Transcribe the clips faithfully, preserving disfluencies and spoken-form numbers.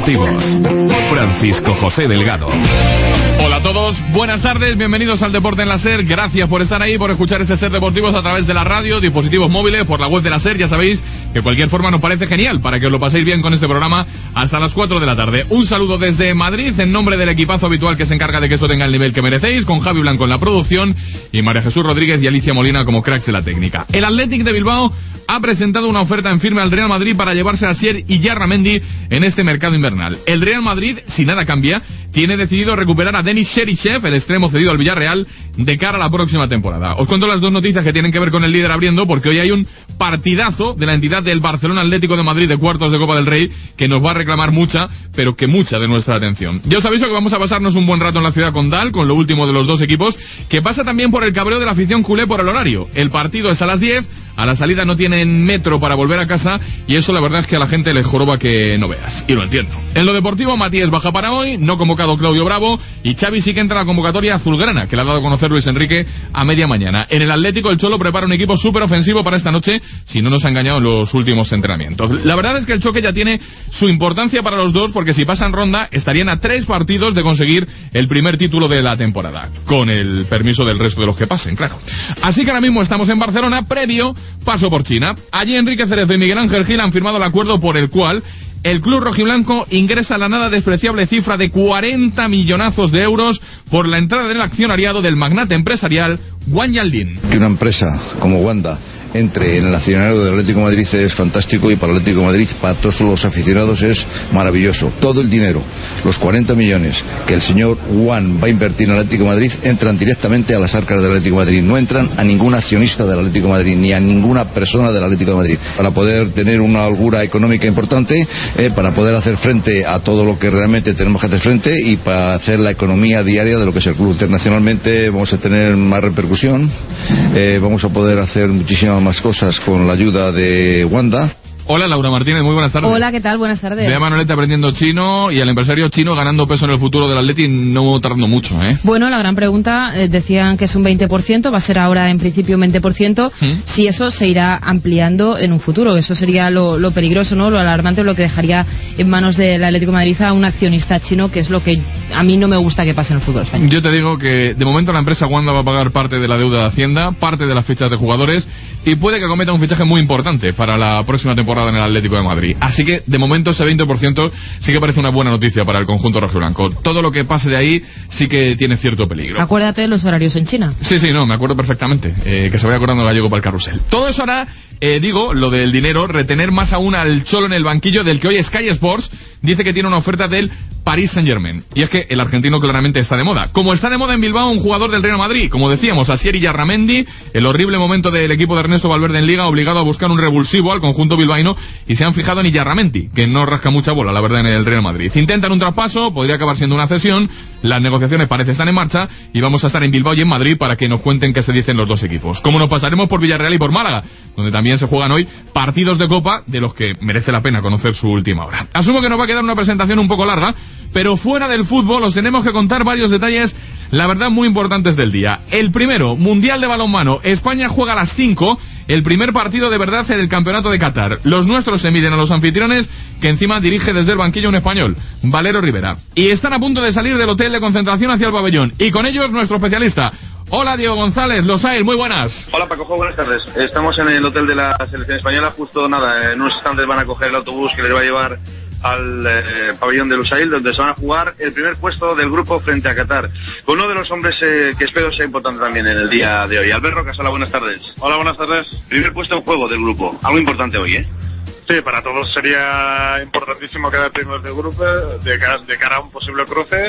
deportivos. Francisco José Delgado. Hola a todos, buenas tardes, bienvenidos al Deporte en la SER. Gracias por estar ahí, por escuchar este SER Deportivos a través de la radio, dispositivos móviles, por la web de la SER. Ya sabéis que de cualquier forma nos parece genial para que os lo paséis bien con este programa hasta las cuatro de la tarde. Un saludo desde Madrid en nombre del equipazo habitual que se encarga de que eso tenga el nivel que merecéis, con Javi Blanco en la producción y María Jesús Rodríguez y Alicia Molina como cracks de la técnica. El Athletic de Bilbao ha presentado una oferta en firme al Real Madrid para llevarse a Asier Iyarramendi en este mercado invernal. El Real Madrid, si nada cambia, tiene decidido recuperar a Denis Cheryshev, el extremo cedido al Villarreal, de cara a la próxima temporada. Os cuento las dos noticias que tienen que ver con el líder abriendo, porque hoy hay un partidazo de la entidad del Barcelona Atlético de Madrid de cuartos de Copa del Rey que nos va a reclamar mucha, pero que mucha de nuestra atención. Yo os aviso que vamos a pasarnos un buen rato en la ciudad condal con lo último de los dos equipos, que pasa también por el cabreo de la afición culé por el horario. El partido es a las diez, a la salida no tienen metro para volver a casa y eso la verdad es que a la gente le joroba que no veas. Y lo entiendo. En lo deportivo, Matías baja para hoy, no convocado Claudio Bravo y Xavi sí que entra a la convocatoria azulgrana, que le ha dado a conocer Luis Enrique a media mañana. En el Atlético, el Cholo prepara un equipo súper ofensivo para esta noche, si no nos ha engañado en los últimos entrenamientos. La verdad es que el choque ya tiene su importancia para los dos, porque si pasan ronda estarían a tres partidos de conseguir el primer título de la temporada, con el permiso del resto de los que pasen, claro. Así que ahora mismo estamos en Barcelona, previo paso por China. Allí Enrique Cerezo y Miguel Ángel Gil han firmado el acuerdo por el cual el club rojiblanco ingresa la nada despreciable cifra de cuarenta millonazos de euros por la entrada del accionariado del magnate empresarial Wang Yanlin. Que una empresa como Wanda entre en el accionariado del Atlético de Madrid es fantástico, y para el Atlético de Madrid, para todos los aficionados, es maravilloso. Todo el dinero, los cuarenta millones que el señor Juan va a invertir en el Atlético de Madrid, entran directamente a las arcas del Atlético de Madrid, no entran a ningún accionista del Atlético de Madrid ni a ninguna persona del Atlético de Madrid, para poder tener una holgura económica importante, eh, para poder hacer frente a todo lo que realmente tenemos que hacer frente y para hacer la economía diaria de lo que es el club. Internacionalmente vamos a tener más repercusión, eh, vamos a poder hacer muchísimas más cosas con la ayuda de Wanda. Hola, Laura Martínez, muy buenas tardes. Hola, ¿qué tal? Buenas tardes. Ve a Manolete aprendiendo chino y al empresario chino ganando peso en el futuro del Atleti no tardando mucho, ¿eh? Bueno, la gran pregunta, eh, decían que es un veinte por ciento, va a ser ahora en principio un veinte por ciento, ¿Mm? Si eso se irá ampliando en un futuro. Eso sería lo, lo peligroso, ¿no? Lo alarmante, lo que dejaría en manos del Atlético de Madrid a un accionista chino, que es lo que a mí no me gusta que pase en el fútbol español. Yo te digo que de momento la empresa Wanda va a pagar parte de la deuda de Hacienda, parte de las fichas de jugadores y puede que cometa un fichaje muy importante para la próxima temporada en el Atlético de Madrid. Así que de momento ese veinte por ciento sí que parece una buena noticia para el conjunto rojiblanco. Todo lo que pase de ahí sí que tiene cierto peligro. Acuérdate de los horarios en China. Sí, sí, no, me acuerdo perfectamente. Eh, que se vaya acordando el gallego para el carrusel. Todo eso hará, eh, digo, lo del dinero, retener más aún al Cholo en el banquillo, del que hoy Sky Sports dice que tiene una oferta del Paris Saint-Germain. Y es que el argentino claramente está de moda. Como está de moda en Bilbao un jugador del Real Madrid, como decíamos, Asier Iyarramendi, el horrible momento del equipo de Ernesto Valverde en Liga, obligado a buscar un revulsivo al conjunto bilbaíno, y se han fijado en Iyarramendi, que no rasca mucha bola, la verdad, en el Real Madrid. Intentan un traspaso, podría acabar siendo una cesión, las negociaciones parece están en marcha, y vamos a estar en Bilbao y en Madrid para que nos cuenten qué se dicen los dos equipos. Como nos pasaremos por Villarreal y por Málaga, donde también se juegan hoy partidos de Copa, de los que merece la pena conocer su última hora. Asumo que nos va a quedar una presentación un poco larga, pero fuera del fútbol os tenemos que contar varios detalles, la verdad, muy importantes del día. El primero, Mundial de Balonmano. España juega a las cinco, el primer partido de verdad en el Campeonato de Qatar. Los nuestros se miden a los anfitriones, que encima dirige desde el banquillo un español, Valero Rivera. Y están a punto de salir del hotel de concentración hacia el pabellón. Y con ellos nuestro especialista. Hola, Diego González, Losail, muy buenas. Hola, Paco, buenas tardes. Estamos en el hotel de la selección española, justo nada, en unos instantes van a coger el autobús que les va a llevar al eh, pabellón de Lusail, donde se van a jugar el primer puesto del grupo frente a Qatar, con uno de los hombres eh, que espero sea importante también en el día de hoy. Alberto Casola, buenas tardes. Hola, buenas tardes. Primer puesto en juego del grupo, algo importante hoy, ¿eh? Sí, para todos sería importantísimo quedar primeros del grupo de cara, de cara a un posible cruce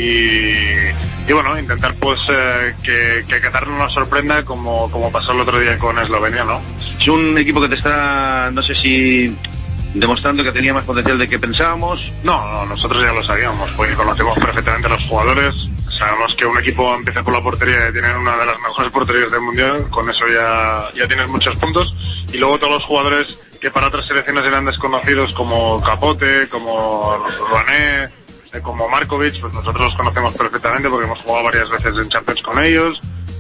y, y bueno, intentar pues eh, que, que Qatar no nos sorprenda como, como pasó el otro día con Eslovenia, ¿no? Es un equipo que te está, no sé si demostrando que tenía más potencial de que pensábamos. No, no, nosotros ya lo sabíamos, porque conocemos perfectamente a los jugadores. Sabemos que un equipo empieza con la portería y tiene una de las mejores porterías del mundial, con eso ya, ya tienes muchos puntos. Y luego todos los jugadores que para otras selecciones eran desconocidos, como Capote, como Rouanet, como Markovic, pues nosotros los conocemos perfectamente porque hemos jugado varias veces en Champions con ellos.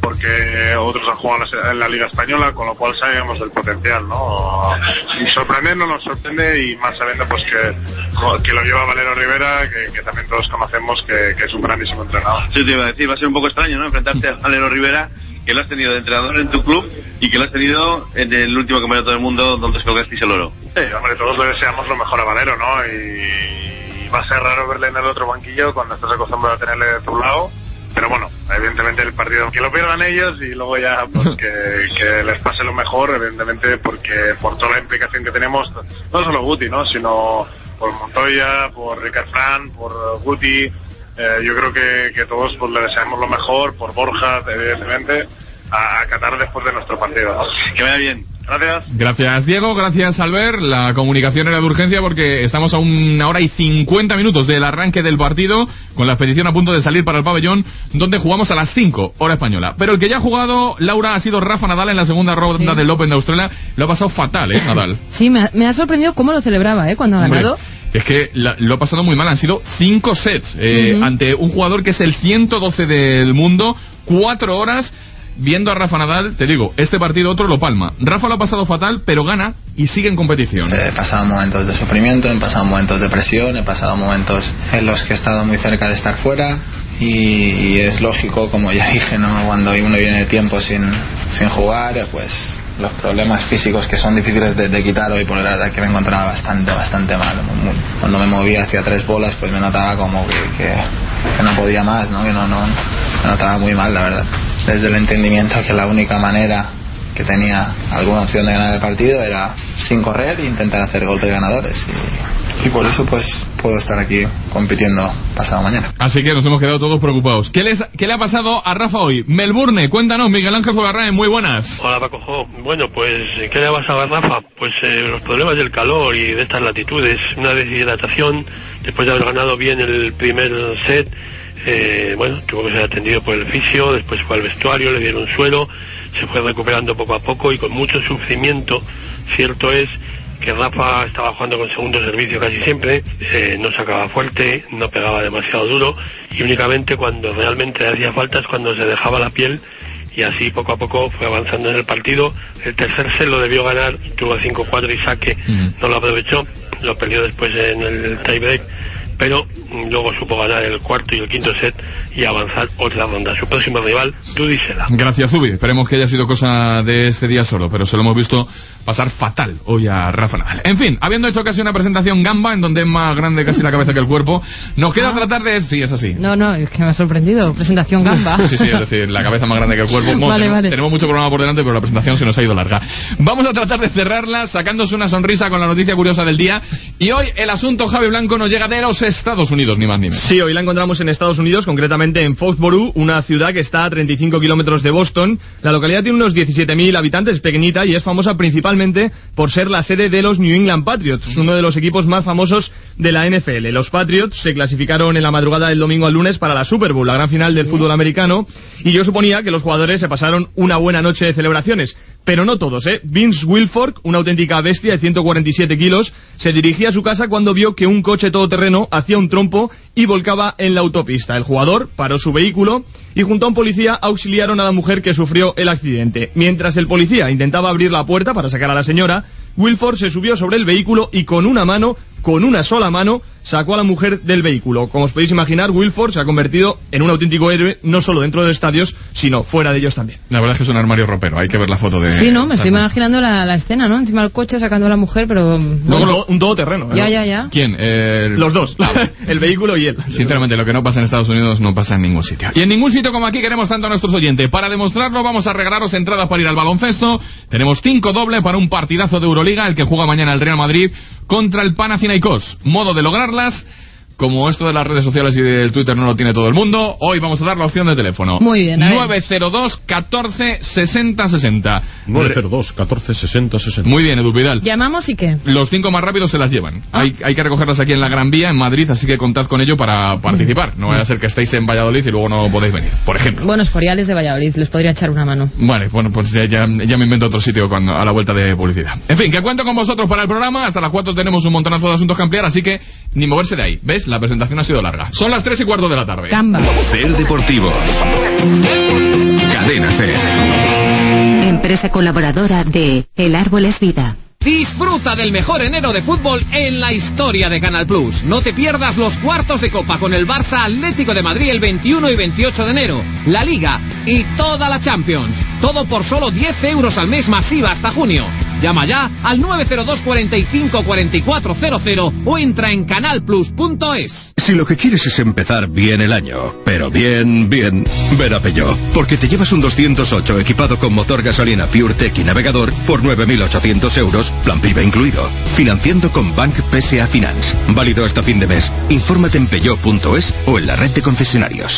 porque otros han jugado en la Liga Española, con lo cual sabemos del potencial, ¿no? Y sorprender no nos sorprende, y más sabiendo pues que, que lo lleva Valero Rivera, que, que también todos conocemos que, que es un grandísimo entrenador. Sí, te iba a decir, va a ser un poco extraño, ¿no? Enfrentarte a Valero Rivera, que lo has tenido de entrenador en tu club y que lo has tenido en el último campeonato del mundo donde se colgasteis el oro. Sí, hombre, todos le deseamos lo mejor a Valero, ¿no? Y, y va a ser raro verle en el otro banquillo cuando estás acostumbrado a tenerle de tu lado. Pero bueno, evidentemente el partido, que lo pierdan ellos y luego ya pues que, que les pase lo mejor, evidentemente, porque por toda la implicación que tenemos, no solo Guti, ¿no? Sino por Montoya, por Ricard Fran, por Guti. Eh, yo creo que, que todos pues le deseamos lo mejor, por Borja, evidentemente, a, a Qatar después de nuestro partido, ¿no? Que vaya bien. Gracias. Gracias, Diego. Gracias, Albert. La comunicación era de urgencia porque estamos a una hora y cincuenta minutos del arranque del partido, con la expedición a punto de salir para el pabellón, donde jugamos a las cinco, hora española. Pero el que ya ha jugado, Laura, ha sido Rafa Nadal en la segunda ronda sí. del Open de Australia. Lo ha pasado fatal, ¿eh, Nadal? Sí, me ha, me ha sorprendido cómo lo celebraba, ¿eh? Cuando ha Hombre, ganado. Es que la, lo ha pasado muy mal. Han sido cinco sets eh, uh-huh. ante un jugador que es el ciento doce del mundo. Cuatro horas viendo a Rafa Nadal. Te digo, este partido otro lo palma. Rafa lo ha pasado fatal, pero gana y sigue en competición. He pasado momentos de sufrimiento, he pasado momentos de presión, he pasado momentos en los que he estado muy cerca de estar fuera. Y, y es lógico, como ya dije, ¿no? Cuando uno viene de tiempo sin, sin jugar, pues los problemas físicos que son difíciles de, de quitar. Hoy por la verdad que me encontraba bastante, bastante mal. Cuando me movía hacia tres bolas, pues me notaba como que, que, que no podía más, ¿no? Que no, no, me notaba muy mal, la verdad. Desde el entendimiento que la única manera que tenía alguna opción de ganar el partido era sin correr e intentar hacer golpes ganadores, y, y por eso pues puedo estar aquí compitiendo pasado mañana. Así que nos hemos quedado todos preocupados. ¿Qué, les, qué le ha pasado a Rafa hoy? Melbourne, cuéntanos, Miguel Ángel Fogarraen, muy buenas. Hola Paco Jo. Bueno, pues ¿qué le ha pasado a Rafa? Pues eh, los problemas del calor y de estas latitudes, una deshidratación después de haber ganado bien el primer set. Eh, bueno, tuvo que ser atendido por el fisio, después fue al vestuario, le dieron suelo, se fue recuperando poco a poco y con mucho sufrimiento. Cierto es que Rafa estaba jugando con segundo servicio casi siempre, eh, no sacaba fuerte, no pegaba demasiado duro, y únicamente cuando realmente le hacía falta es cuando se dejaba la piel, y así poco a poco fue avanzando en el partido. El tercer set lo debió ganar, tuvo cinco cuatro y saque, uh-huh. no lo aprovechó, lo perdió después en el tiebreak, pero luego supo ganar el cuarto y el quinto set y avanzar otra ronda. Su próximo rival, Dudi Sela. Gracias, Zubi. Esperemos que haya sido cosa de este día solo, pero se lo hemos visto pasar fatal hoy a Rafa Nadal. En fin, habiendo hecho casi una presentación gamba, en donde es más grande casi la cabeza que el cuerpo, nos queda ah. tratar de... Sí, es así. No, no, es que me ha sorprendido. Presentación gamba. Sí, sí, es decir, la cabeza más grande que el cuerpo. Bueno, vale, tenemos, vale. tenemos mucho programa por delante, pero la presentación se nos ha ido larga. Vamos a tratar de cerrarla sacándose una sonrisa con la noticia curiosa del día. Y hoy el asunto, Javi Blanco, nos llega de los Estados Unidos, ni más ni menos. Sí, hoy la encontramos en Estados Unidos, concretamente en Foxborough, una ciudad que está a treinta y cinco kilómetros de Boston. La localidad tiene unos diecisiete mil habitantes, es pequeñita y es famosa principalmente por ser la sede de los New England Patriots, uno de los equipos más famosos de la N F L. Los Patriots se clasificaron en la madrugada del domingo al lunes para la Super Bowl, la gran final del fútbol americano, y yo suponía que los jugadores se pasaron una buena noche de celebraciones, pero no todos, ¿eh? Vince Wilfork, una auténtica bestia de ciento cuarenta y siete kilos, se dirigía a su casa cuando vio que un coche todoterreno hacía un trompo y volcaba en la autopista. El jugador paró su vehículo y junto a un policía auxiliaron a la mujer que sufrió el accidente. Mientras el policía intentaba abrir la puerta para sacar a la señora, Wilford se subió sobre el vehículo y con una mano, con una sola mano, sacó a la mujer del vehículo. Como os podéis imaginar, Wilford se ha convertido en un auténtico héroe, no solo dentro de estadios, sino fuera de ellos también. La verdad es que es un armario ropero, hay que ver la foto de... Sí, no, me estoy imaginando la, la escena, ¿no? Encima del coche sacando a la mujer, pero... No, no, un todoterreno, ¿eh? Ya, ya, ya. ¿Quién? El... Los dos, el vehículo y él. Sinceramente, lo que no pasa en Estados Unidos no pasa en ningún sitio. Y en ningún sitio como aquí queremos tanto a nuestros oyentes. Para demostrarlo, vamos a regalaros entradas para ir al baloncesto. Tenemos cinco doble para un partidazo de Euroliga, el que juega mañana el Real Madrid contra el Panathinaikos. Modo de lograrlas, como esto de las redes sociales y del Twitter no lo tiene todo el mundo, hoy vamos a dar la opción de teléfono. Muy bien. nueve cero dos, catorce, sesenta, sesenta. nueve cero dos, catorce, sesenta, sesenta. Muy bien, Edu Vidal. ¿Llamamos y qué? Los cinco más rápidos se las llevan. Ah. Hay, hay que recogerlas aquí en la Gran Vía, en Madrid, así que contad con ello para participar. No vaya a ser que estéis en Valladolid y luego no podéis venir, por ejemplo. Bueno, Escoriales de Valladolid, les podría echar una mano. Vale, bueno, pues ya, ya, ya me invento otro sitio cuando, a la vuelta de publicidad. En fin, que cuento con vosotros para el programa. Hasta las cuatro tenemos un montonazo de asuntos que ampliar, así que ni moverse de ahí. ¿Ves? antes, la presentación ha sido larga. Son las tres y cuarto de la tarde. Camba. Ser Deportivos. Cadena Ser. Empresa colaboradora de El Árbol es Vida. Disfruta del mejor enero de fútbol en la historia de Canal Plus. No te pierdas los cuartos de Copa con el Barça Atlético de Madrid el veintiuno y veintiocho de enero, la Liga y toda la Champions. Todo por solo diez euros al mes masiva hasta junio. Llama ya al nueve cero dos, cuarenta y cinco, cuarenta y cuatro cero cero o entra en canal plus punto es. Si lo que quieres es empezar bien el año, pero bien, bien, ven a Peugeot, porque te llevas un doscientos ocho equipado con motor gasolina PureTech y navegador por nueve mil ochocientos euros, plan PIB incluido. Financiando con Bank P S A Finance. Válido hasta fin de mes. Infórmate en peugeot punto es o en la red de concesionarios.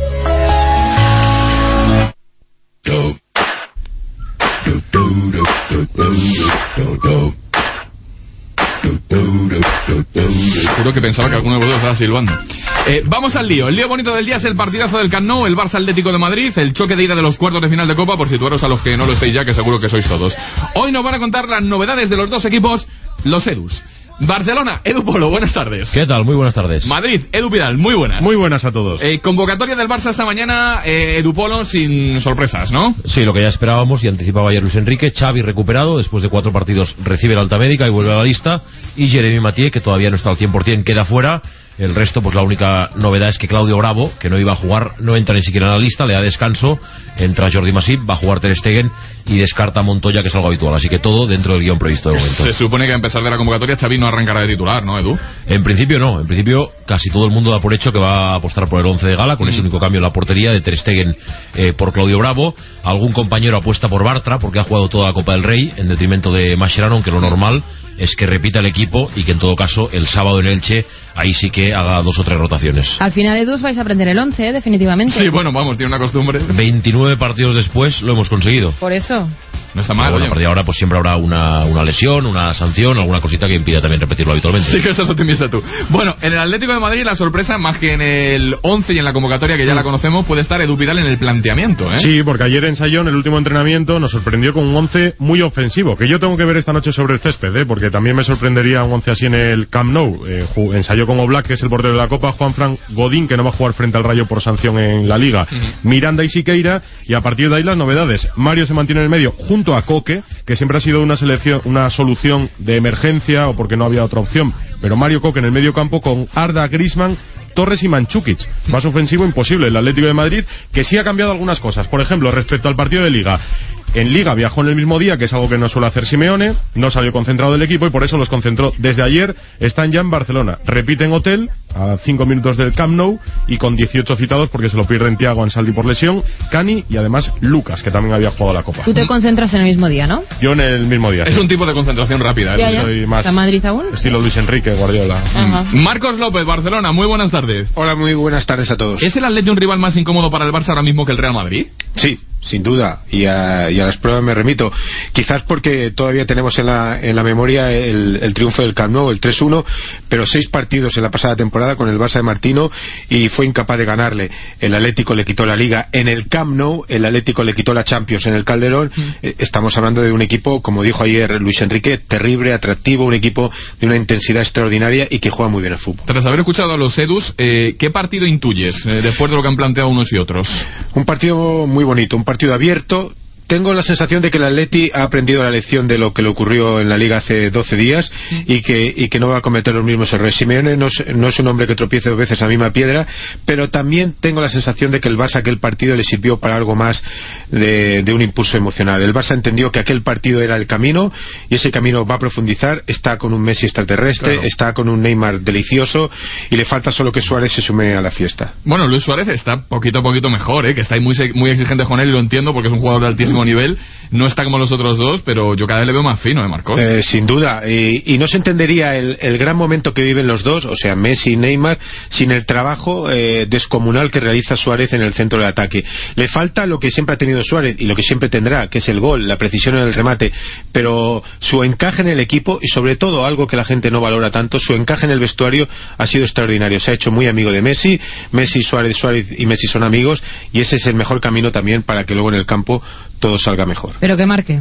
Juro que pensaba que alguno de vosotros estaba silbando. Eh, vamos al lío. El lío bonito del día es el partidazo del Camp Nou, el Barça Atlético de Madrid, el choque de ida de los cuartos de final de Copa, por situaros a los que no lo estéis ya, que seguro que sois todos. Hoy nos van a contar las novedades de los dos equipos, los Edus. Barcelona, Edu Polo, buenas tardes. ¿Qué tal? Muy buenas tardes. Madrid, Edu Pidal, muy buenas. Muy buenas a todos. Eh, convocatoria del Barça esta mañana, eh, Edu Polo, sin sorpresas, ¿no? Sí, lo que ya esperábamos y anticipaba ayer Luis Enrique. Xavi recuperado, después de cuatro partidos recibe la alta médica y vuelve a la lista. Y Jeremy Mathieu, que todavía no está al cien por ciento, queda fuera. El resto, pues la única novedad es que Claudio Bravo, que no iba a jugar, no entra ni siquiera en la lista, le da descanso, entra Jordi Masip, va a jugar Ter Stegen y descarta a Montoya, que es algo habitual. Así que todo dentro del guión previsto de momento. Se supone que a empezar de la convocatoria Xavi no arrancará de titular, ¿no, Edu? En principio no, en principio casi todo el mundo da por hecho que va a apostar por el once de gala, con mm. ese único cambio en la portería de Ter Stegen eh, por Claudio Bravo. Algún compañero apuesta por Bartra, porque ha jugado toda la Copa del Rey, en detrimento de Mascherano, aunque lo normal es que repita el equipo y que en todo caso el sábado en Elche ahí sí que haga dos o tres rotaciones. Al final, Edu, vais a aprender el once, ¿eh? Definitivamente. Sí, bueno, vamos, tiene una costumbre. veintinueve partidos después lo hemos conseguido. Por eso. No está mal. Bueno, a partir de ahora pues siempre habrá una, una lesión, una sanción, alguna cosita que impida también repetirlo habitualmente. Sí que estás optimista tú. Bueno, en el Atlético de Madrid la sorpresa, más que en el once y en la convocatoria que ya la conocemos, puede estar Edu Pidal en el planteamiento, ¿eh? Sí, porque ayer ensayó en el último entrenamiento, nos sorprendió con un once muy ofensivo, que yo tengo que ver esta noche sobre el césped, ¿eh? Porque también me sorprendería un once así en el Camp Nou. Eh, ensayó con Oblak, que es el portero de la Copa, Juanfran, Godín, que no va a jugar frente al Rayo por sanción en la Liga, uh-huh. Miranda y Siqueira, y a partir de ahí las novedades. Mario se mantiene en el medio junto a Coque, que siempre ha sido una selección, una solución de emergencia o porque no había otra opción, pero Mario Coque en el medio campo con Arda, Griezmann, Torres y Mandžukić. Más ofensivo imposible el Atlético de Madrid, que sí ha cambiado algunas cosas. Por ejemplo, respecto al partido de Liga. En Liga viajó en el mismo día, que es algo que no suele hacer Simeone, no salió concentrado del equipo y por eso los concentró desde ayer. Están ya en Barcelona, repiten hotel a cinco minutos del Camp Nou y con dieciocho citados porque se lo pierden Thiago Ansaldi por lesión, Cani y además Lucas, que también había jugado la Copa. Tú te concentras en el mismo día, ¿no? Yo en el mismo día. Es sí. un tipo de concentración rápida, ¿eh? Ya, ya. Soy más ¿Está Madrid aún? estilo Luis Enrique, Guardiola. Ajá. Marcos López, Barcelona, muy buenas tardes. Hola, muy buenas tardes a todos. ¿Es el Atleti un rival más incómodo para el Barça ahora mismo que el Real Madrid? Sí, sin duda, y a, y a las pruebas me remito. Quizás porque todavía tenemos en la, en la memoria el, el triunfo del Camp Nou, el tres uno, pero seis partidos en la pasada temporada con el Barça de Martino y fue incapaz de ganarle. El Atlético le quitó la Liga en el Camp Nou, el Atlético le quitó la Champions en el Calderón. Mm. Eh, estamos hablando de un equipo, como dijo ayer Luis Enrique, terrible, atractivo, un equipo de una intensidad extraordinaria y que juega muy bien el fútbol. Tras haber escuchado a los Edus, eh, ¿qué partido intuyes eh, después de lo que han planteado unos y otros? Un partido muy bonito, un partido abierto. Tengo la sensación de que el Atleti ha aprendido la lección de lo que le ocurrió en la Liga hace doce días y que, y que no va a cometer los mismos errores. Simeone no es, no es un hombre que tropiece dos veces a la misma piedra, pero también tengo la sensación de que el Barça aquel partido le sirvió para algo más de, de un impulso emocional. El Barça entendió que aquel partido era el camino y ese camino va a profundizar. Está con un Messi extraterrestre, claro. Está con un Neymar delicioso y le falta solo que Suárez se sume a la fiesta. Bueno, Luis Suárez está poquito a poquito mejor, ¿eh? Que estáis muy, muy exigentes con él y lo entiendo porque es un jugador de altísimo nivel, no está como los otros dos, pero yo cada vez le veo más fino, ¿eh, Marcos? Eh, sin duda, y, y no se entendería el, el gran momento que viven los dos, o sea, Messi y Neymar, sin el trabajo eh, descomunal que realiza Suárez en el centro del ataque. Le falta lo que siempre ha tenido Suárez y lo que siempre tendrá, que es el gol, la precisión en el remate, pero su encaje en el equipo y sobre todo algo que la gente no valora tanto, su encaje en el vestuario ha sido extraordinario. Se ha hecho muy amigo de Messi, Messi, Suárez, Suárez y Messi son amigos y ese es el mejor camino también para que luego en el campo todo salga mejor. Pero que marque.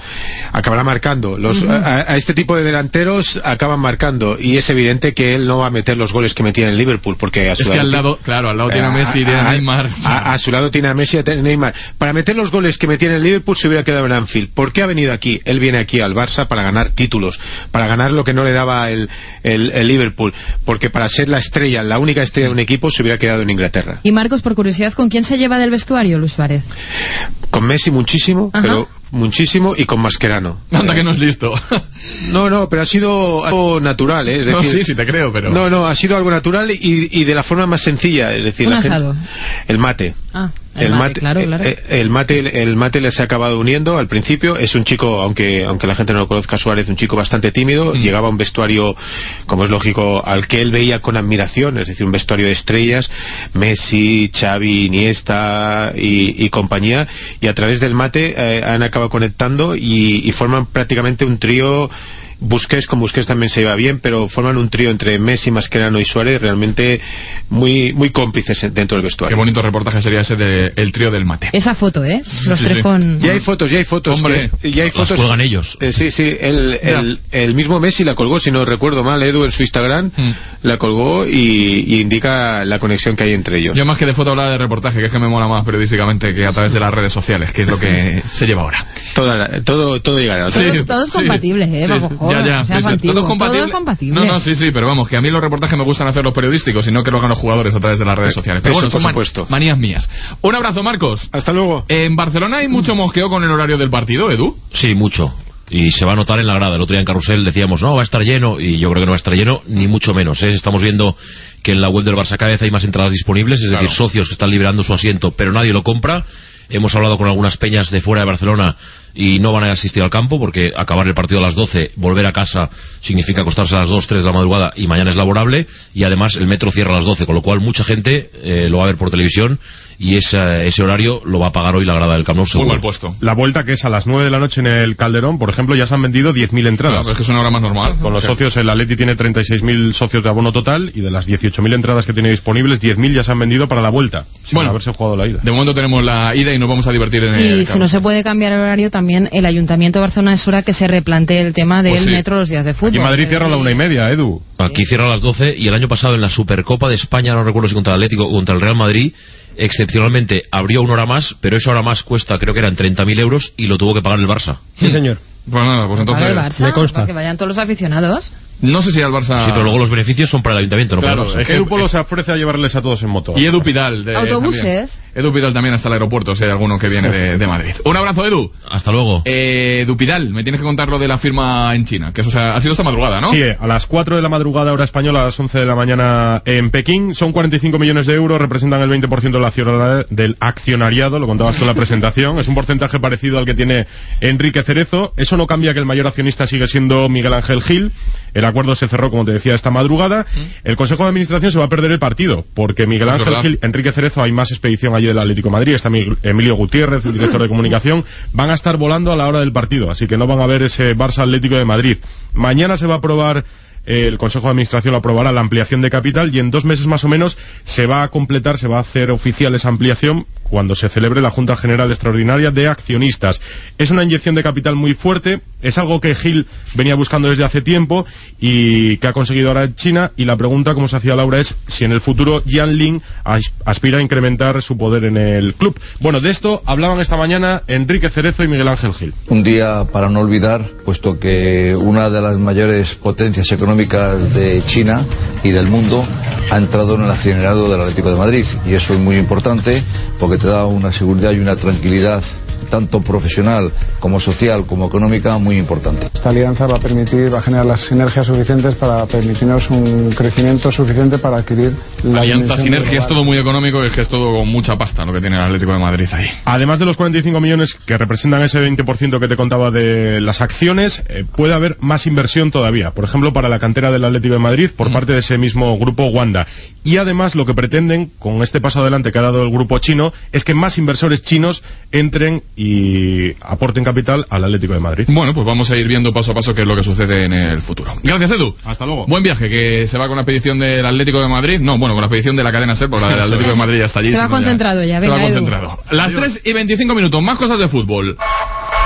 acabará marcando. Los, uh-huh. a, a este tipo de delanteros acaban marcando, y es evidente que él no va a meter los goles que metía en el Liverpool, porque a su es lado que al lado, claro, al lado tiene a Messi y a Neymar. A, a su lado tiene a Messi y a Neymar. Para meter los goles que metía en el Liverpool se hubiera quedado en Anfield. ¿Por qué ha venido aquí? Él viene aquí al Barça para ganar títulos, para ganar lo que no le daba el, el, el Liverpool, porque para ser la estrella, la única estrella de un equipo, se hubiera quedado en Inglaterra. Y Marcos, por curiosidad, ¿con quién se lleva del vestuario Luis Suárez? Con Messi muchísimo, Ajá. pero muchísimo, y con Mascherano. Anda que no es listo. No, no, pero ha sido algo natural, ¿eh? Es decir, no, sí, sí te creo, pero... No, no, ha sido algo natural y, y de la forma más sencilla, es decir... Un la asado. Gente, el mate. Ah, el, el mate, mate, claro, claro. El, el mate, el mate les ha acabado uniendo al principio. Es un chico, aunque aunque la gente no lo conozca, Suárez, un chico bastante tímido. Mm. Llegaba a un vestuario, como es lógico, al que él veía con admiración, es decir, un vestuario de estrellas, Messi, Xavi, Iniesta y, y compañía, y a través del mate eh, han acabado conectando y, y forman prácticamente un trío. Busquets, con Busquets también se iba bien, pero forman un trío entre Messi, Mascherano y Suárez realmente muy muy cómplices dentro del vestuario. Qué bonito reportaje sería ese de el trío del mate. Esa foto, ¿eh? Los sí, tres sí. con... Ya hay fotos, ya hay fotos. Hombre, que, ya hay las fotos. cuelgan ellos. Eh, sí, sí, el, el, el mismo Messi la colgó, si no recuerdo mal, Edu, en su Instagram, mm. la colgó y, y indica la conexión que hay entre ellos. Yo más que de foto hablaba de reportaje, que es que me mola más periodísticamente que a través de las redes sociales, que es lo que se lleva ahora. Toda, todo, todo llegará. Todo, sí, todo es compatible, sí. ¿eh? Bajo sí, ya, ya, o sea, sí, sí. Todo es compatible. Todo es compatible. No, no, sí, sí, pero vamos, que a mí los reportajes me gustan hacer los periodísticos y no que lo hagan los jugadores a través de las redes sociales. Pero Eso, bueno, son por supuesto. Man manías mías. Un abrazo, Marcos. Hasta luego. ¿En Barcelona hay mucho mosqueo con el horario del partido, Edu? Sí, mucho. Y se va a notar en la grada. El otro día en Carrusel decíamos, no, va a estar lleno, y yo creo que no va a estar lleno, ni mucho menos, ¿eh? Estamos viendo que en la web del Barça cada vez hay más entradas disponibles, es claro. decir, socios que están liberando su asiento, pero nadie lo compra. Hemos hablado con algunas peñas de fuera de Barcelona y no van a asistir al campo porque acabar el partido a las doce, volver a casa significa acostarse a las dos, tres de la madrugada y mañana es laborable, y además el metro cierra a las doce, con lo cual mucha gente eh, lo va a ver por televisión y ese, ese horario lo va a pagar hoy la grada del Camp Nou seguro. Muy mal puesto. La vuelta, que es a las nueve de la noche en el Calderón, por ejemplo, ya se han vendido diez mil entradas. Claro, es que es una hora más normal. Con los sí. socios, el Atleti tiene treinta y seis mil socios de abono total, y de las dieciocho mil entradas que tiene disponibles, diez mil ya se han vendido para la vuelta, sin bueno, haberse jugado la ida. De momento tenemos la ida y nos vamos a divertir en y el Y si no se puede cambiar el horario, también el Ayuntamiento de Barcelona es hora que se replantee el tema del pues sí. metro los días de fútbol. Aquí en Madrid cierra a la una y media, Edu. Aquí cierra a las doce, y el año pasado en la Supercopa de España, no recuerdo si contra el Atlético o contra el Real Madrid, excepcionalmente abrió una hora más, pero esa hora más cuesta, creo que eran treinta mil euros, y lo tuvo que pagar el Barça. Sí, señor. Pues nada, pues entonces... ¿Para el Barça? Me consta. Para que vayan todos los aficionados. No sé si al Barça... Sí, pero luego los beneficios son para el Ayuntamiento, no claro, para el Barça. Es que Edu Polo se ofrece a llevarles a todos en moto. Y Edu Pidal. De, ¿Autobuses? También. Edu Pidal también hasta el aeropuerto, si hay alguno que viene de, de Madrid. Un abrazo, Edu. Hasta luego. Eh, Edu Pidal, me tienes que contar lo de la firma en China, que eso se ha, ha sido esta madrugada, ¿no? Sí, a las cuatro de la madrugada, hora española, a las once de la mañana en Pekín. Son cuarenta y cinco millones de euros, representan el veinte por ciento del accionariado, lo contabas tú en la presentación. Es un porcentaje parecido al que tiene Enrique Cerezo. Eso no cambia que el mayor accionista sigue siendo Miguel Ángel Gil. El acuerdo se cerró, como te decía, esta madrugada. El Consejo de Administración se va a perder el partido, porque Miguel Ángel Gil, Enrique Cerezo, hay más expedición allí del Atlético de Madrid, está Emilio Gutiérrez, el director de comunicación, van a estar volando a la hora del partido, así que no van a ver ese Barça Atlético de Madrid. Mañana se va a aprobar, eh, el Consejo de Administración lo aprobará, la ampliación de capital, y en dos meses más o menos se va a completar, se va a hacer oficial esa ampliación cuando se celebre la Junta General Extraordinaria de Accionistas. Es una inyección de capital muy fuerte, es algo que Gil venía buscando desde hace tiempo y que ha conseguido ahora en China, y la pregunta, como se hacía Laura, es si en el futuro Yan Lin aspira a incrementar su poder en el club. Bueno, de esto hablaban esta mañana Enrique Cerezo y Miguel Ángel Gil. Un día para no olvidar, puesto que una de las mayores potencias económicas de China y del mundo ha entrado en el accionariado del Atlético de Madrid, y eso es muy importante porque te da una seguridad y una tranquilidad tanto profesional como social como económica muy importante. Esta alianza va a permitir, va a generar las sinergias suficientes para permitirnos un crecimiento suficiente para adquirir la alianza, sinergia, es todo muy económico, y es que es todo con mucha pasta lo que tiene el Atlético de Madrid ahí. Además de los cuarenta y cinco millones que representan ese veinte por ciento que te contaba de las acciones, eh, puede haber más inversión todavía, por ejemplo para la cantera del Atlético de Madrid por mm. parte de ese mismo grupo Wanda. Y además lo que pretenden con este paso adelante que ha dado el grupo chino es que más inversores chinos entren y aporten capital al Atlético de Madrid. Bueno, pues vamos a ir viendo paso a paso qué es lo que sucede en el futuro. Gracias, Edu. Hasta luego. Buen viaje, que se va con la expedición del Atlético de Madrid. No, bueno, con la expedición de la cadena SER, porque la del Atlético de Madrid ya está allí. Se va concentrado ya, ya. Venga, se va Edu. concentrado. Las tres y veinticinco minutos, más cosas de fútbol.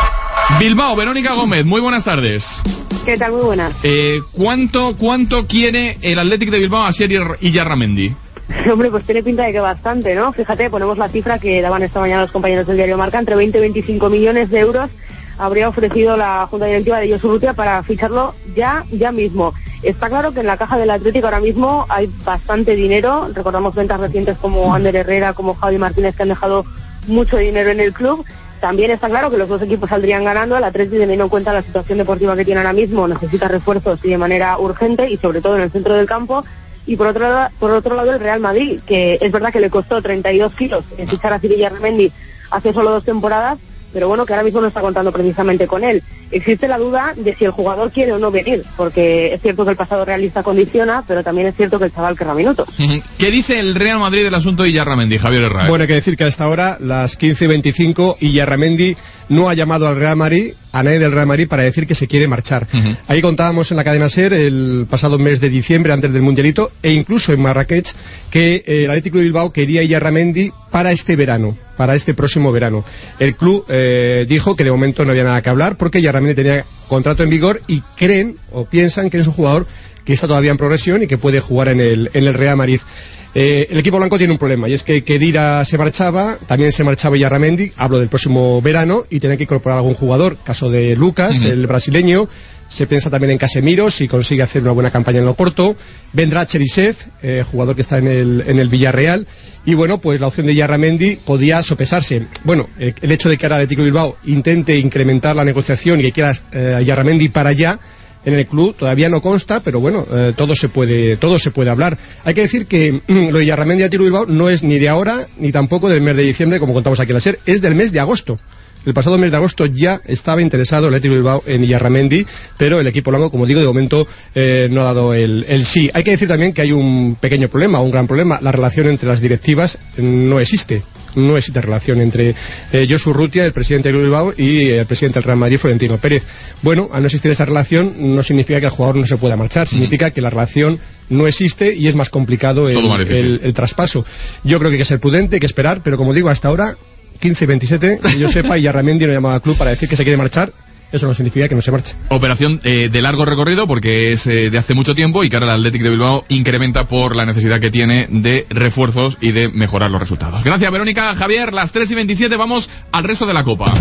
Bilbao, Verónica Gómez, muy buenas tardes. ¿Qué tal? Muy buenas. Eh, ¿cuánto, ¿Cuánto quiere el Athletic de Bilbao a Asier Illarramendi? Hombre, pues tiene pinta de que bastante, ¿no? Fíjate, ponemos la cifra que daban esta mañana los compañeros del diario Marca, entre veinte y veinticinco millones de euros habría ofrecido la Junta Directiva de Josu Urrutia para ficharlo ya, ya mismo. Está claro que en la caja del Atlético ahora mismo hay bastante dinero. Recordamos ventas recientes como Ander Herrera, como Javi Martínez, que han dejado mucho dinero en el club. También está claro que los dos equipos saldrían ganando. El Atlético, teniendo en cuenta la situación deportiva que tiene ahora mismo, necesita refuerzos y de manera urgente, y sobre todo en el centro del campo. Y por otro lado, por otro lado el Real Madrid, que es verdad que le costó treinta y dos kilos en fichar a Asier Illarramendi hace solo dos temporadas, pero bueno, que ahora mismo no está contando precisamente con él. Existe la duda de si el jugador quiere o no venir, porque es cierto que el pasado realista condiciona, pero también es cierto que el chaval querrá minutos. ¿Qué dice el Real Madrid del asunto de Illarramendi, Javier Herrera? Bueno, hay que decir que hasta ahora, las quince y veinticinco, Illarramendi no ha llamado al Real Madrid, a nadie del Real Madrid, para decir que se quiere marchar. Uh-huh. Ahí contábamos en la cadena SER el pasado mes de diciembre, antes del Mundialito, e incluso en Marrakech, que el Atlético de Bilbao quería Illarramendi para este verano, para este próximo verano. El club eh, dijo que de momento no había nada que hablar, porque Illarramendi tenía contrato en vigor y creen o piensan que es un jugador que está todavía en progresión y que puede jugar en el, en el Real Madrid. Eh, el equipo blanco tiene un problema, y es que Khedira se marchaba, también se marchaba Illarramendi, hablo del próximo verano, y tiene que incorporar algún jugador, caso de Lucas, uh-huh. el brasileño. Se piensa también en Casemiro, si consigue hacer una buena campaña en Loporto. Vendrá Cherisev, eh, jugador que está en el, en el Villarreal. Y bueno, pues la opción de Illarramendi podía sopesarse. Bueno, eh, el hecho de que ahora el Atlético de Bilbao intente incrementar la negociación y que quiera eh, Illarramendi para allá, en el club todavía no consta, pero bueno, eh, todo se puede todo se puede hablar. Hay que decir que lo de Illarramendi y Atlético de Bilbao no es ni de ahora, ni tampoco del mes de diciembre, como contamos aquí en la SER, es del mes de agosto. El pasado mes de agosto ya estaba interesado el Atlético de Bilbao en Illarramendi, pero el equipo blanco, como digo, de momento eh, no ha dado el, el sí. Hay que decir también que hay un pequeño problema, un gran problema. La relación entre las directivas no existe. No existe relación entre eh, Josu Urrutia, el presidente del Bilbao, y el presidente del Real Madrid, Florentino Pérez. Bueno, al no existir esa relación no significa que el jugador no se pueda marchar, significa que la relación no existe y es más complicado el, el, el traspaso. Yo creo que hay que ser prudente, hay que esperar, pero como digo, hasta ahora quince veintisiete, que yo sepa, Illarramendi no ha llamado al club para decir que se quiere marchar. Eso no significa que no se marche. Operación eh, de largo recorrido, porque es eh, de hace mucho tiempo, y que ahora el Athletic de Bilbao incrementa por la necesidad que tiene de refuerzos y de mejorar los resultados. Gracias, Verónica. Javier, las tres y veintisiete, vamos al resto de la Copa.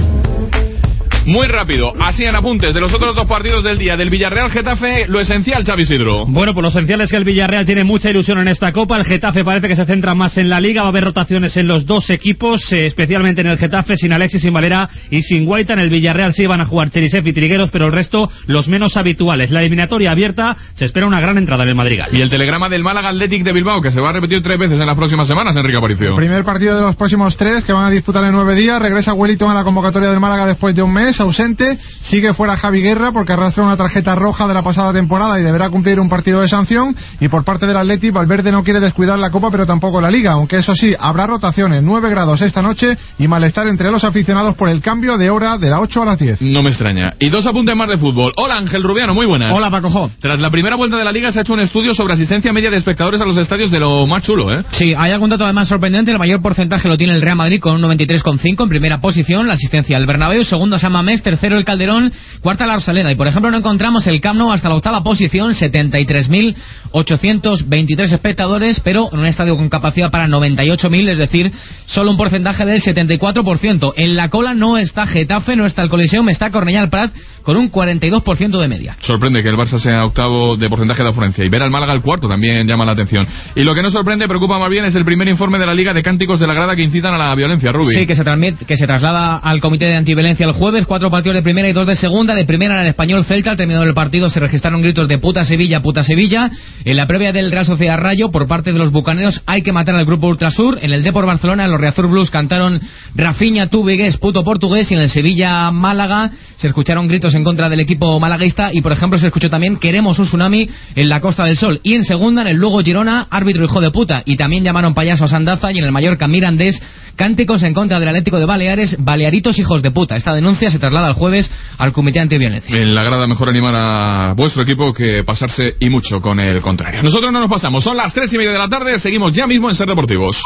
Muy rápido, así en apuntes de los otros dos partidos del día, del Villarreal-Getafe, lo esencial, Xavi Sidro. Bueno, pues lo esencial es que el Villarreal tiene mucha ilusión en esta Copa. El Getafe parece que se centra más en la Liga. Va a haber rotaciones en los dos equipos, eh, especialmente en el Getafe, sin Alexis, sin Valera y sin Guaita. En el Villarreal sí van a jugar Cherisev y Trigueros, pero el resto los menos habituales. La eliminatoria abierta, se espera una gran entrada en el Madrigal. Y el telegrama del Málaga Athletic de Bilbao, que se va a repetir tres veces en las próximas semanas, Enrique Aparicio. El primer partido de los próximos tres, que van a disputar en nueve días. Regresa Wellington a la convocatoria del Málaga después de un mes, ausente. Sigue fuera Javi Guerra porque arrastra una tarjeta roja de la pasada temporada y deberá cumplir un partido de sanción. Y por parte del Athletic, Valverde no quiere descuidar la Copa, pero tampoco la Liga, aunque eso sí, habrá rotaciones. nueve grados esta noche y malestar entre los aficionados por el cambio de hora de las ocho a las diez. No me extraña. Y dos apuntes más de fútbol. Hola, Ángel Rubiano, muy buenas. Hola, Paco Jo. Tras la primera vuelta de la Liga se ha hecho un estudio sobre asistencia media de espectadores a los estadios, de lo más chulo, ¿eh? Sí, hay algún dato además sorprendente. El mayor porcentaje lo tiene el Real Madrid con un noventa y tres coma cinco en primera posición, la asistencia al Bernabéu, segundo San Mamés, tercero el Calderón, cuarta la Rosaleda. Y por ejemplo no encontramos el Camp Nou hasta la octava posición, setenta y tres mil ochocientos veintitrés espectadores, pero en un estadio con capacidad para noventa y ocho mil, es decir, solo un porcentaje del setenta y cuatro por ciento. En la cola no está Getafe, no está el Coliseum, está Cornellà al Prat con un cuarenta y dos por ciento de media. Sorprende que el Barça sea octavo de porcentaje de afluencia, y ver al Málaga al cuarto también llama la atención. Y lo que no sorprende, preocupa más bien, es el primer informe de la Liga de cánticos de la grada que incitan a la violencia, Rubi. Sí, que se, transmite, que se traslada al Comité de Antiviolencia el jueves, cuatro partidos de primera y dos de segunda. De primera en el Español Celta, al terminado el partido se registraron gritos de puta Sevilla, puta Sevilla. En la previa del Real Sociedad Rayo, por parte de los bucaneros, hay que matar al grupo Ultrasur. En el Depor Barcelona, los Riazor Blues cantaron Rafinha, tú vigués, puto portugués. Y en el Sevilla Málaga se escucharon gritos en contra del equipo malaguista, y por ejemplo se escuchó también queremos un tsunami en la Costa del Sol. Y en segunda, en el Lugo Girona, árbitro hijo de puta, y también llamaron payaso a Sandaza. Y en el Mallorca Mirandés, cánticos en contra del Atlético de Baleares, balearitos hijos de puta. Esta denuncia se traslada el jueves al Comité Antiviolencia. En la grada mejor animar a vuestro equipo que pasarse y mucho con el contrario. Nosotros no nos pasamos, son las tres y media de la tarde, seguimos ya mismo en Ser Deportivos.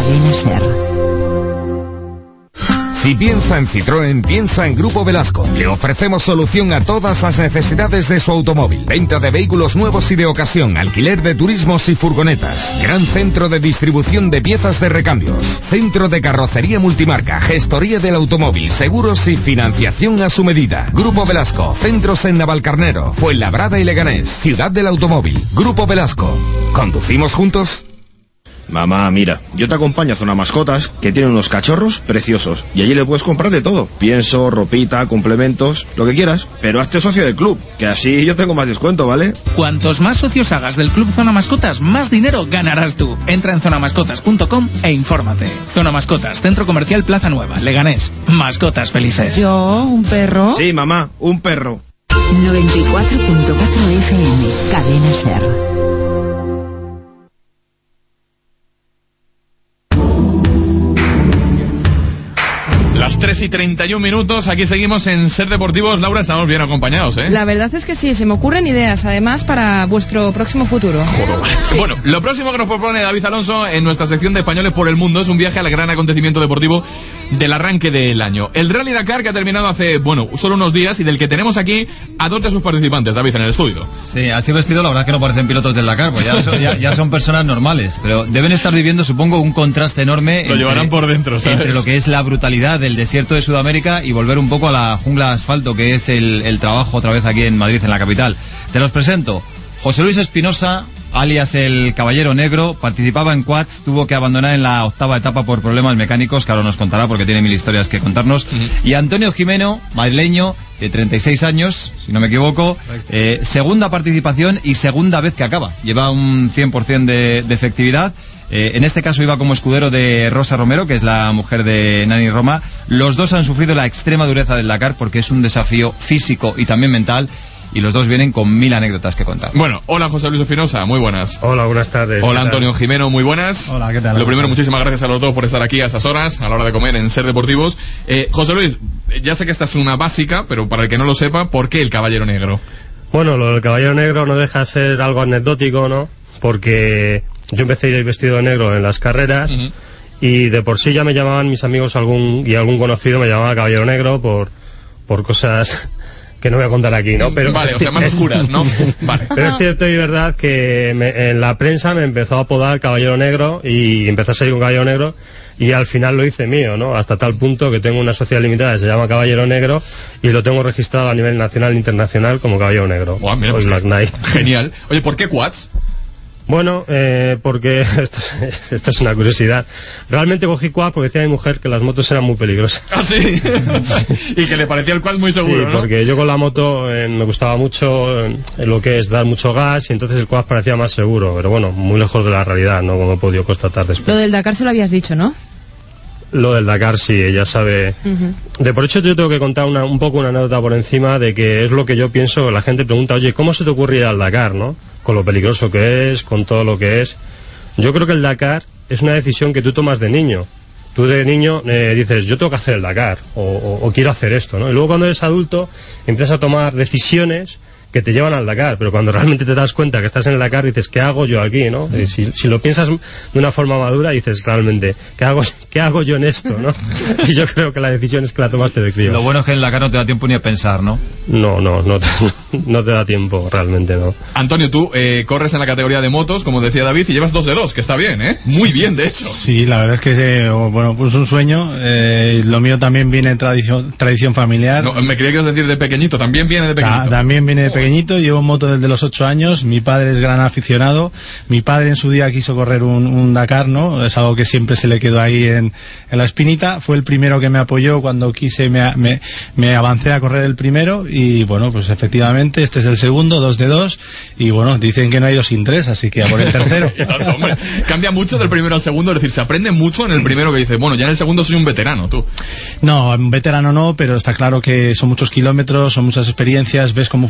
Cadena SER. Si piensa en Citroën, piensa en Grupo Velasco. Le ofrecemos solución a todas las necesidades de su automóvil. Venta de vehículos nuevos y de ocasión, alquiler de turismos y furgonetas. Gran centro de distribución de piezas de recambios. Centro de carrocería multimarca, gestoría del automóvil, seguros y financiación a su medida. Grupo Velasco, centros en Navalcarnero, Fuenlabrada y Leganés. Ciudad del Automóvil. Grupo Velasco. ¿Conducimos juntos? Mamá, mira, yo te acompaño a Zona Mascotas, que tiene unos cachorros preciosos, y allí le puedes comprar de todo, pienso, ropita, complementos, lo que quieras, pero hazte socio del club, que así yo tengo más descuento, ¿vale? Cuantos más socios hagas del club Zona Mascotas, más dinero ganarás tú. Entra en zona mascotas punto com e infórmate. Zona Mascotas, Centro Comercial Plaza Nueva, Leganés. Mascotas felices. Yo, un perro. Sí, mamá, un perro. noventa y cuatro punto cuatro F M, Cadena SER. Las tres y treinta y un minutos, aquí seguimos en Ser Deportivos. Laura, estamos bien acompañados, ¿eh? La verdad es que sí, se me ocurren ideas, además, para vuestro próximo futuro. Sí. Bueno, lo próximo que nos propone David Alonso en nuestra sección de Españoles por el Mundo es un viaje al gran acontecimiento deportivo del arranque del año. El Rally Dakar, que ha terminado hace, bueno, solo unos días, y del que tenemos aquí a dos de sus participantes, David, en el estudio. Sí, así vestido la verdad que no parecen pilotos del Dakar, pues ya son, ya, ya son personas normales, pero deben estar viviendo, supongo, un contraste enorme. Lo entre, llevarán por dentro, ¿sabes? Entre lo que es la brutalidad del desierto de Sudamérica y volver un poco a la jungla de asfalto, que es el, el trabajo otra vez aquí en Madrid, en la capital. Te los presento. José Luis Espinosa, alias el Caballero Negro, participaba en quads, tuvo que abandonar en la octava etapa por problemas mecánicos, que ahora nos contará porque tiene mil historias que contarnos. Uh-huh. Y Antonio Jimeno, madrileño, de treinta y seis años, si no me equivoco, eh, segunda participación y segunda vez que acaba. Lleva un cien por ciento de, de efectividad. Eh, en este caso iba como escudero de Rosa Romero, que es la mujer de Nani Roma. Los dos han sufrido la extrema dureza del Dakar porque es un desafío físico y también mental. Y los dos vienen con mil anécdotas que contar. Bueno, hola José Luis Espinosa, muy buenas. Hola, buenas tardes. Hola Antonio Jimeno, muy buenas. Hola, ¿qué tal? Lo primero, muchísimas gracias a los dos por estar aquí a estas horas, a la hora de comer en Ser Deportivos. Eh, José Luis, ya sé que esta es una básica, pero para el que no lo sepa, ¿por qué el Caballero Negro? Bueno, lo del Caballero Negro no deja de ser algo anecdótico, ¿no? Porque yo empecé vestido de negro en las carreras. Uh-huh. Y de por sí ya me llamaban mis amigos algún y algún conocido me llamaba Caballero Negro por, por cosas que no voy a contar aquí, ¿no? Pero vale, o sea, más oscuras, ¿no? Vale. Pero es cierto y verdad que me, en la prensa me empezó a apodar Caballero Negro y empecé a salir con Caballero Negro y al final lo hice mío, ¿no? Hasta tal punto que tengo una sociedad limitada que se llama Caballero Negro y lo tengo registrado a nivel nacional e internacional como Caballero Negro. Wow, mira, pues, Black Knight. Genial. Oye, ¿por qué quads? Bueno, eh, porque esto es, esto es una curiosidad. Realmente cogí quad porque decía mi mujer que las motos eran muy peligrosas. ¿Ah, sí? Sí. Y que le parecía el quad muy seguro, sí, ¿no? porque yo con la moto eh, me gustaba mucho eh, lo que es dar mucho gas y entonces el quad parecía más seguro. Pero bueno, muy lejos de la realidad, ¿no? Como he podido constatar después. Lo del Dakar se lo habías dicho, ¿no? Lo del Dakar, sí, ella sabe. Uh-huh. De por hecho, yo tengo que contar una, un poco una anécdota por encima de que es lo que yo pienso. La gente pregunta, oye, ¿cómo se te ocurre ir al Dakar, no? Con lo peligroso que es, con todo lo que es. Yo creo que el Dakar es una decisión que tú tomas de niño. Tú de niño eh, dices, yo tengo que hacer el Dakar, o, o, o quiero hacer esto, ¿no? Y luego cuando eres adulto, empiezas a tomar decisiones que te llevan al Dakar, pero cuando realmente te das cuenta que estás en el Dakar dices, ¿qué hago yo aquí, no? Mm. Si, si lo piensas de una forma madura dices realmente, ¿qué hago, qué hago yo en esto, no? Y yo creo que la decisión es que la tomaste de crío. Lo bueno es que en el Dakar no te da tiempo ni a pensar, ¿no? No, no, no te, no te da tiempo, realmente no. Antonio, tú eh, corres en la categoría de motos, como decía David, y llevas dos de dos, que está bien, ¿eh? Muy bien, de hecho. Sí, la verdad es que, eh, bueno, pues un sueño. Eh, lo mío también viene de tradición, tradición familiar. No, me creía que ibas a decir de pequeñito, también viene de pequeñito. Ta- también viene de pequeñito, llevo moto desde los ocho años, mi padre es gran aficionado, mi padre en su día quiso correr un, un Dakar, ¿no? Es algo que siempre se le quedó ahí en, en la espinita, fue el primero que me apoyó cuando quise, me, me, me avancé a correr el primero y bueno, pues efectivamente este es el segundo, dos de dos y bueno, dicen que no hay dos sin tres, así que a por el tercero. Hombre, cambia mucho del primero al segundo, es decir, se aprende mucho en el primero que dices, bueno, ya en el segundo soy un veterano, tú. No, un veterano no, pero está claro que son muchos kilómetros, son muchas experiencias, ves cómo funciona esa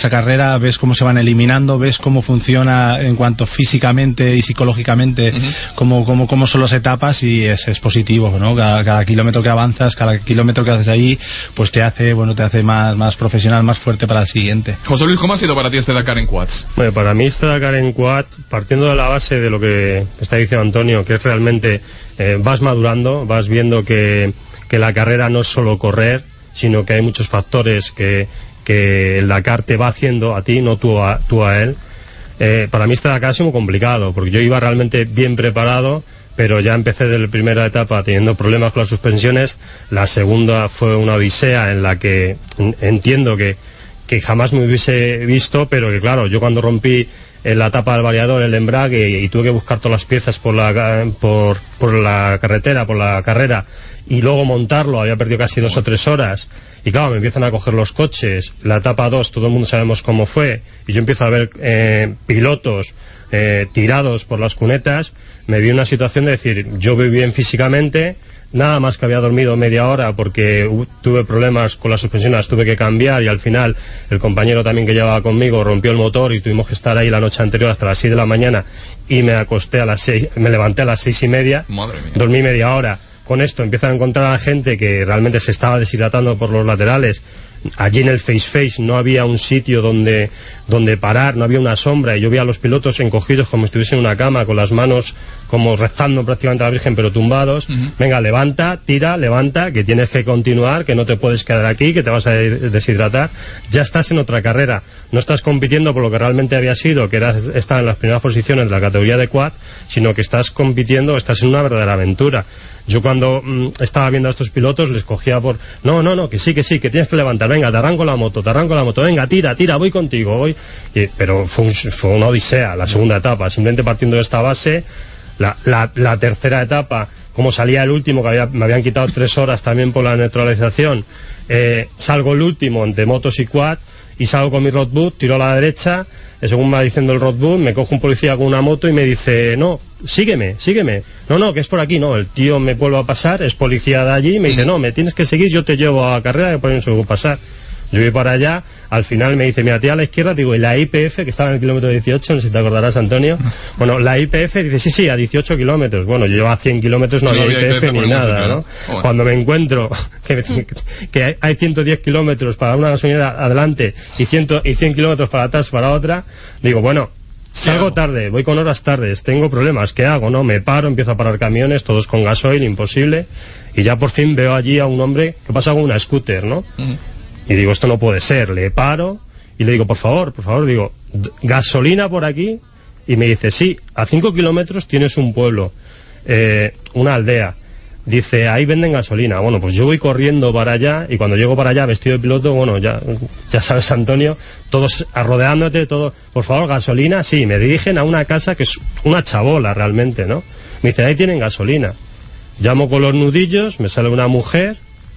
carrera, ves cómo se van eliminando, ves cómo funciona en cuanto físicamente y psicológicamente, uh-huh. cómo, cómo, cómo son las etapas, y es, es positivo, ¿no? Cada, cada kilómetro que avanzas, cada kilómetro que haces ahí, pues te hace, bueno, te hace más, más profesional, más fuerte para el siguiente. José Luis, ¿cómo ha sido para ti este Dakar en quads? Bueno, para mí este Dakar en quad, partiendo de la base de lo que está diciendo Antonio, que es realmente eh, vas madurando, vas viendo que, que la carrera no es solo correr, sino que hay muchos factores que, que el Dakar te va haciendo a ti, no tú a, tú a él. Eh, para mí este Dakar ha sido muy complicado, porque yo iba realmente bien preparado, pero ya empecé desde la primera etapa teniendo problemas con las suspensiones. La segunda fue una odisea en la que entiendo que, que jamás me hubiese visto, pero que claro, yo cuando rompí en la tapa del variador, el embrague, y, y tuve que buscar todas las piezas por la, por, por la carretera, por la carrera, y luego montarlo, había perdido casi dos o tres horas, y claro, me empiezan a coger los coches, la etapa dos, todo el mundo sabemos cómo fue, y yo empiezo a ver eh, pilotos eh, tirados por las cunetas. Me vi en una situación de decir, yo voy bien físicamente, nada más que había dormido media hora porque tuve problemas con las suspensiones, las tuve que cambiar, y al final el compañero también que llevaba conmigo rompió el motor y tuvimos que estar ahí la noche anterior hasta las seis de la mañana, y me acosté a las seis, me levanté a las seis y media, dormí media hora. Con esto empiezan a encontrar a la gente que realmente se estaba deshidratando por los laterales. Allí en el face face no había un sitio donde, donde parar, no había una sombra, y yo vi a los pilotos encogidos como si estuviesen en una cama, con las manos como rezando prácticamente a la Virgen, pero tumbados. Uh-huh. Venga, levanta, tira, levanta, que tienes que continuar, que no te puedes quedar aquí, que te vas a deshidratar. Ya estás en otra carrera, no estás compitiendo por lo que realmente había sido, que era estar en las primeras posiciones de la categoría de quad, sino que estás compitiendo, estás en una verdadera aventura. Yo cuando mmm, estaba viendo a estos pilotos les cogía por, no, no, no, que sí, que sí, que tienes que levantar, venga, te arranco la moto, te arranco la moto, venga, tira, tira, voy contigo, voy. Y, pero fue, un, fue una odisea la segunda etapa, simplemente partiendo de esta base. La, la, la tercera etapa, como salía el último, que había, me habían quitado tres horas también por la neutralización, eh, salgo el último entre motos y quad, y salgo con mi roadbook, tiro a la derecha, eh, según me va diciendo el roadbook, me coge un policía con una moto y me dice, no, sígueme, sígueme, no, no, que es por aquí, no, el tío me vuelve a pasar, es policía de allí, y me dice, no, me tienes que seguir, yo te llevo a carrera, que por ahí no se puede pasar. Yo voy para allá, al final me dice, mira, tira a la izquierda, digo, y la I P F, que estaba en el kilómetro dieciocho, no sé si te acordarás, Antonio, bueno, la I P F dice, sí, sí, a dieciocho kilómetros, bueno, yo a cien kilómetros no, no había I P F ni nada, ¿no? Oh. Cuando me encuentro que, que hay ciento diez kilómetros para una gasolinera adelante y, cien, y cien kilómetros para atrás para otra, digo, bueno, salgo tarde, voy con horas tardes, tengo problemas, ¿qué hago? No, me paro, empiezo a parar camiones, todos con gasoil, imposible, y ya por fin veo allí a un hombre que pasa con una scooter, ¿no? Uh-huh. Y digo, esto no puede ser, le paro y le digo, por favor, por favor, digo, gasolina por aquí, y me dice, sí, a cinco kilómetros tienes un pueblo, eh, una aldea, dice, ahí venden gasolina. Bueno, pues yo voy corriendo para allá, y cuando llego para allá vestido de piloto, bueno, ya, ya sabes, Antonio, todos rodeándote, todo, por favor, gasolina, sí, me dirigen a una casa que es una chabola realmente, ¿no? Me dice, ahí tienen gasolina. Llamo con los nudillos, me sale una mujer,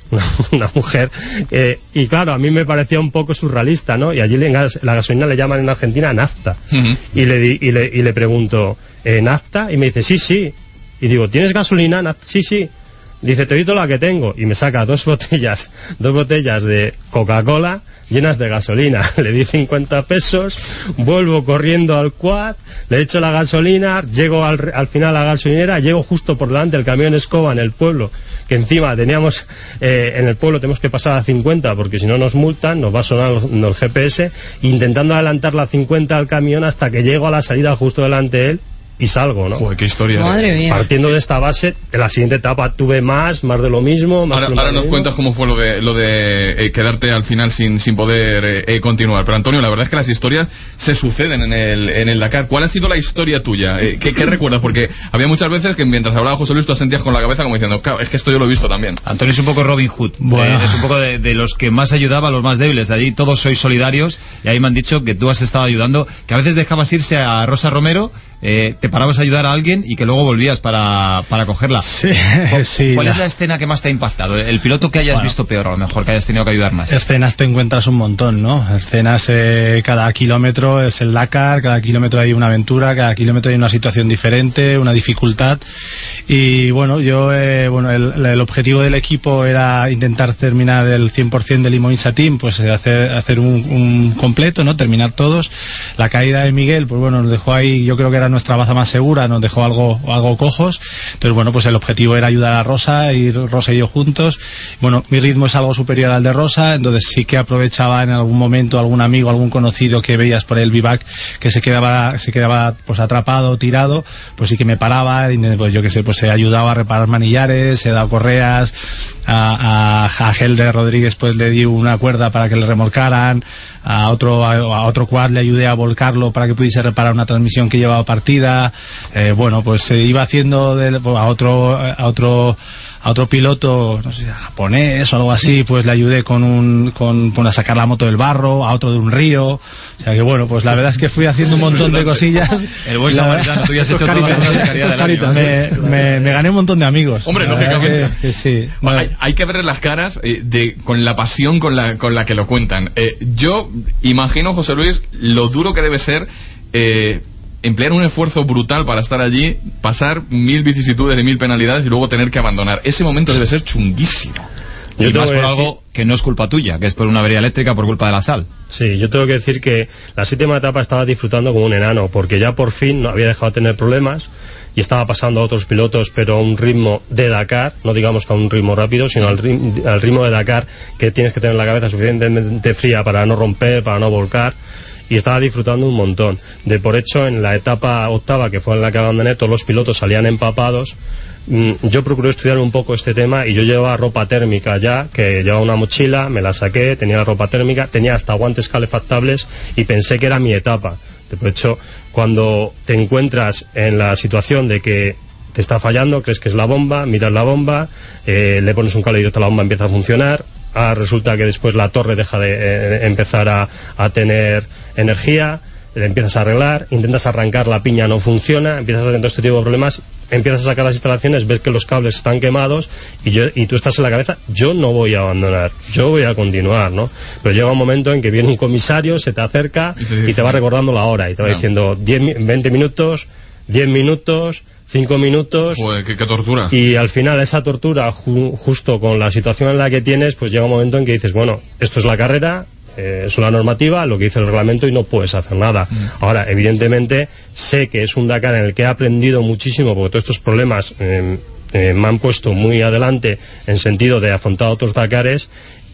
una mujer, eh, y claro, a mí me parecía un poco surrealista, ¿no? Y allí le, la gasolina le llaman en Argentina nafta. Uh-huh. y, le, y, le, y le pregunto, ¿eh, nafta? Y me dice, sí, sí. Y digo, ¿tienes gasolina? Nafta? Sí, sí. Dice, te doy toda la que tengo. Y me saca dos botellas, dos botellas de Coca-Cola llenas de gasolina. Le di cincuenta pesos, vuelvo corriendo al quad, le echo la gasolina, llego al, al final a la gasolinera, llego justo por delante del camión escoba en el pueblo, que encima teníamos, eh, en el pueblo tenemos que pasar a cincuenta, porque si no nos multan, nos va a sonar los, el G P S, intentando adelantar la cincuenta al camión hasta que llego a la salida justo delante de él, y salgo, ¿no? Joder, qué historia. Madre mía. Partiendo de esta base, en la siguiente etapa tuve más, más de lo mismo. Más ahora ahora nos cuentas cómo fue lo de lo de eh, quedarte al final sin sin poder eh, eh, continuar. Pero Antonio, la verdad es que las historias se suceden en el en el Dakar. ¿Cuál ha sido la historia tuya? Eh, ¿qué, ¿Qué recuerdas? Porque había muchas veces que mientras hablaba José Luis tú sentías con la cabeza como diciendo, claro, es que esto yo lo he visto también. Antonio es un poco Robin Hood. Bueno. Eh, es un poco de, de los que más ayudaba a los más débiles. Allí todos sois solidarios, y ahí me han dicho que tú has estado ayudando, que a veces dejabas irse a Rosa Romero, eh, te parabas a ayudar a alguien y que luego volvías para, para cogerla. Sí, ¿Cuál, sí, ¿cuál la... es la escena que más te ha impactado? El piloto que hayas bueno, visto peor, a lo mejor, que hayas tenido que ayudar más. Escenas te encuentras un montón, ¿no? Escenas, eh, cada kilómetro es el Dakar, cada kilómetro hay una aventura, cada kilómetro hay una situación diferente, una dificultad, Y bueno, yo, eh, bueno, el, el objetivo del equipo era intentar terminar el cien por ciento del Imoinsa Team, pues hacer, hacer un, un completo, ¿no? Terminar todos. La caída de Miguel, pues bueno, nos dejó ahí, yo creo que era nuestra baza más segura, nos dejó algo, algo cojos. Entonces bueno, pues el objetivo era ayudar a Rosa, ir Rosa y yo juntos. Bueno, mi ritmo es algo superior al de Rosa, entonces sí que aprovechaba en algún momento algún amigo, algún conocido que veías por el vivac que se quedaba, se quedaba pues atrapado, tirado, pues sí que me paraba, y pues yo que sé, pues he ayudado a reparar manillares, he dado correas, a, a, a Helder Rodríguez pues le di una cuerda para que le remolcaran, a otro a, a otro quad le ayudé a volcarlo para que pudiese reparar una transmisión que llevaba partida. Eh, bueno, pues se iba haciendo de, a otro a otro a otro piloto, no sé, japonés o algo así, pues le ayudé con un con, con a sacar la moto del barro, a otro de un río. O sea que bueno, pues la verdad es que fui haciendo un montón de cosillas. El buen samaritano, tú ya has hecho todas las cosas de caridad del año. Me, me, me gané un montón de amigos. Hombre, lógicamente. Que, que sí. Bueno, hay, hay que verle las caras eh, de con la pasión con la con la que lo cuentan. Eh, yo imagino, José Luis, lo duro que debe ser eh, emplear un esfuerzo brutal para estar allí, pasar mil vicisitudes y mil penalidades y luego tener que abandonar. Ese momento debe ser chunguísimo. Y más por algo que no es culpa tuya, que es por una avería eléctrica por culpa de la sal. Sí, yo tengo que decir que la séptima etapa estaba disfrutando como un enano, porque ya por fin no había dejado de tener problemas y estaba pasando a otros pilotos, pero a un ritmo de Dakar, no digamos que a un ritmo rápido, sino al ritmo, al ritmo de Dakar, que tienes que tener la cabeza suficientemente fría para no romper, para no volcar. Y estaba disfrutando un montón. De por hecho, en la etapa octava, que fue en la que abandoné, todos los pilotos salían empapados. Yo procuré estudiar un poco este tema y yo llevaba ropa térmica ya, que llevaba una mochila, me la saqué, tenía la ropa térmica, tenía hasta guantes calefactables y pensé que era mi etapa. De por hecho, cuando te encuentras en la situación de que te está fallando, crees que es la bomba, miras la bomba, eh, le pones un cable directo a la bomba, empieza a funcionar. Ah, resulta que después la torre deja de eh, empezar a, a tener energía, le empiezas a arreglar, intentas arrancar, la piña no funciona, empiezas a tener todo este tipo de problemas, empiezas a sacar las instalaciones, ves que los cables están quemados y, yo, y tú estás en la cabeza, yo no voy a abandonar, yo voy a continuar, ¿no? Pero llega un momento en que viene un comisario, se te acerca y te, dice, y te va recordando la hora y te va no. diciendo diez, veinte minutos, diez minutos, cinco minutos. Joder, qué, qué tortura. Y al final esa tortura, ju justo con la situación en la que tienes, pues llega un momento en que dices, bueno, esto es la carrera, eh, es una normativa, lo que dice el reglamento y no puedes hacer nada. Mm. Ahora, evidentemente, sé que es un Dakar en el que he aprendido muchísimo, porque todos estos problemas eh, eh, me han puesto muy adelante en sentido de afrontar otros Dakares.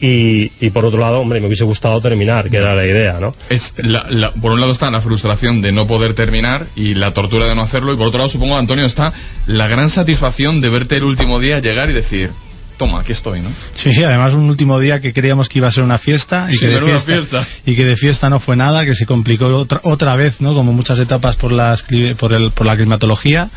Y, y por otro lado, hombre, me hubiese gustado terminar, que era la idea, ¿no? Es la, la, por un lado está la frustración de no poder terminar y la tortura de no hacerlo, y por otro lado, supongo, Antonio, está la gran satisfacción de verte el último día llegar y decir, toma, aquí estoy, ¿no? Sí, sí, además un último día que creíamos que iba a ser una fiesta y, sí, que, de fiesta, fiesta. y que de fiesta no fue nada, que se complicó otra, otra vez, ¿no? Como muchas etapas por, las, por, el, por la climatología.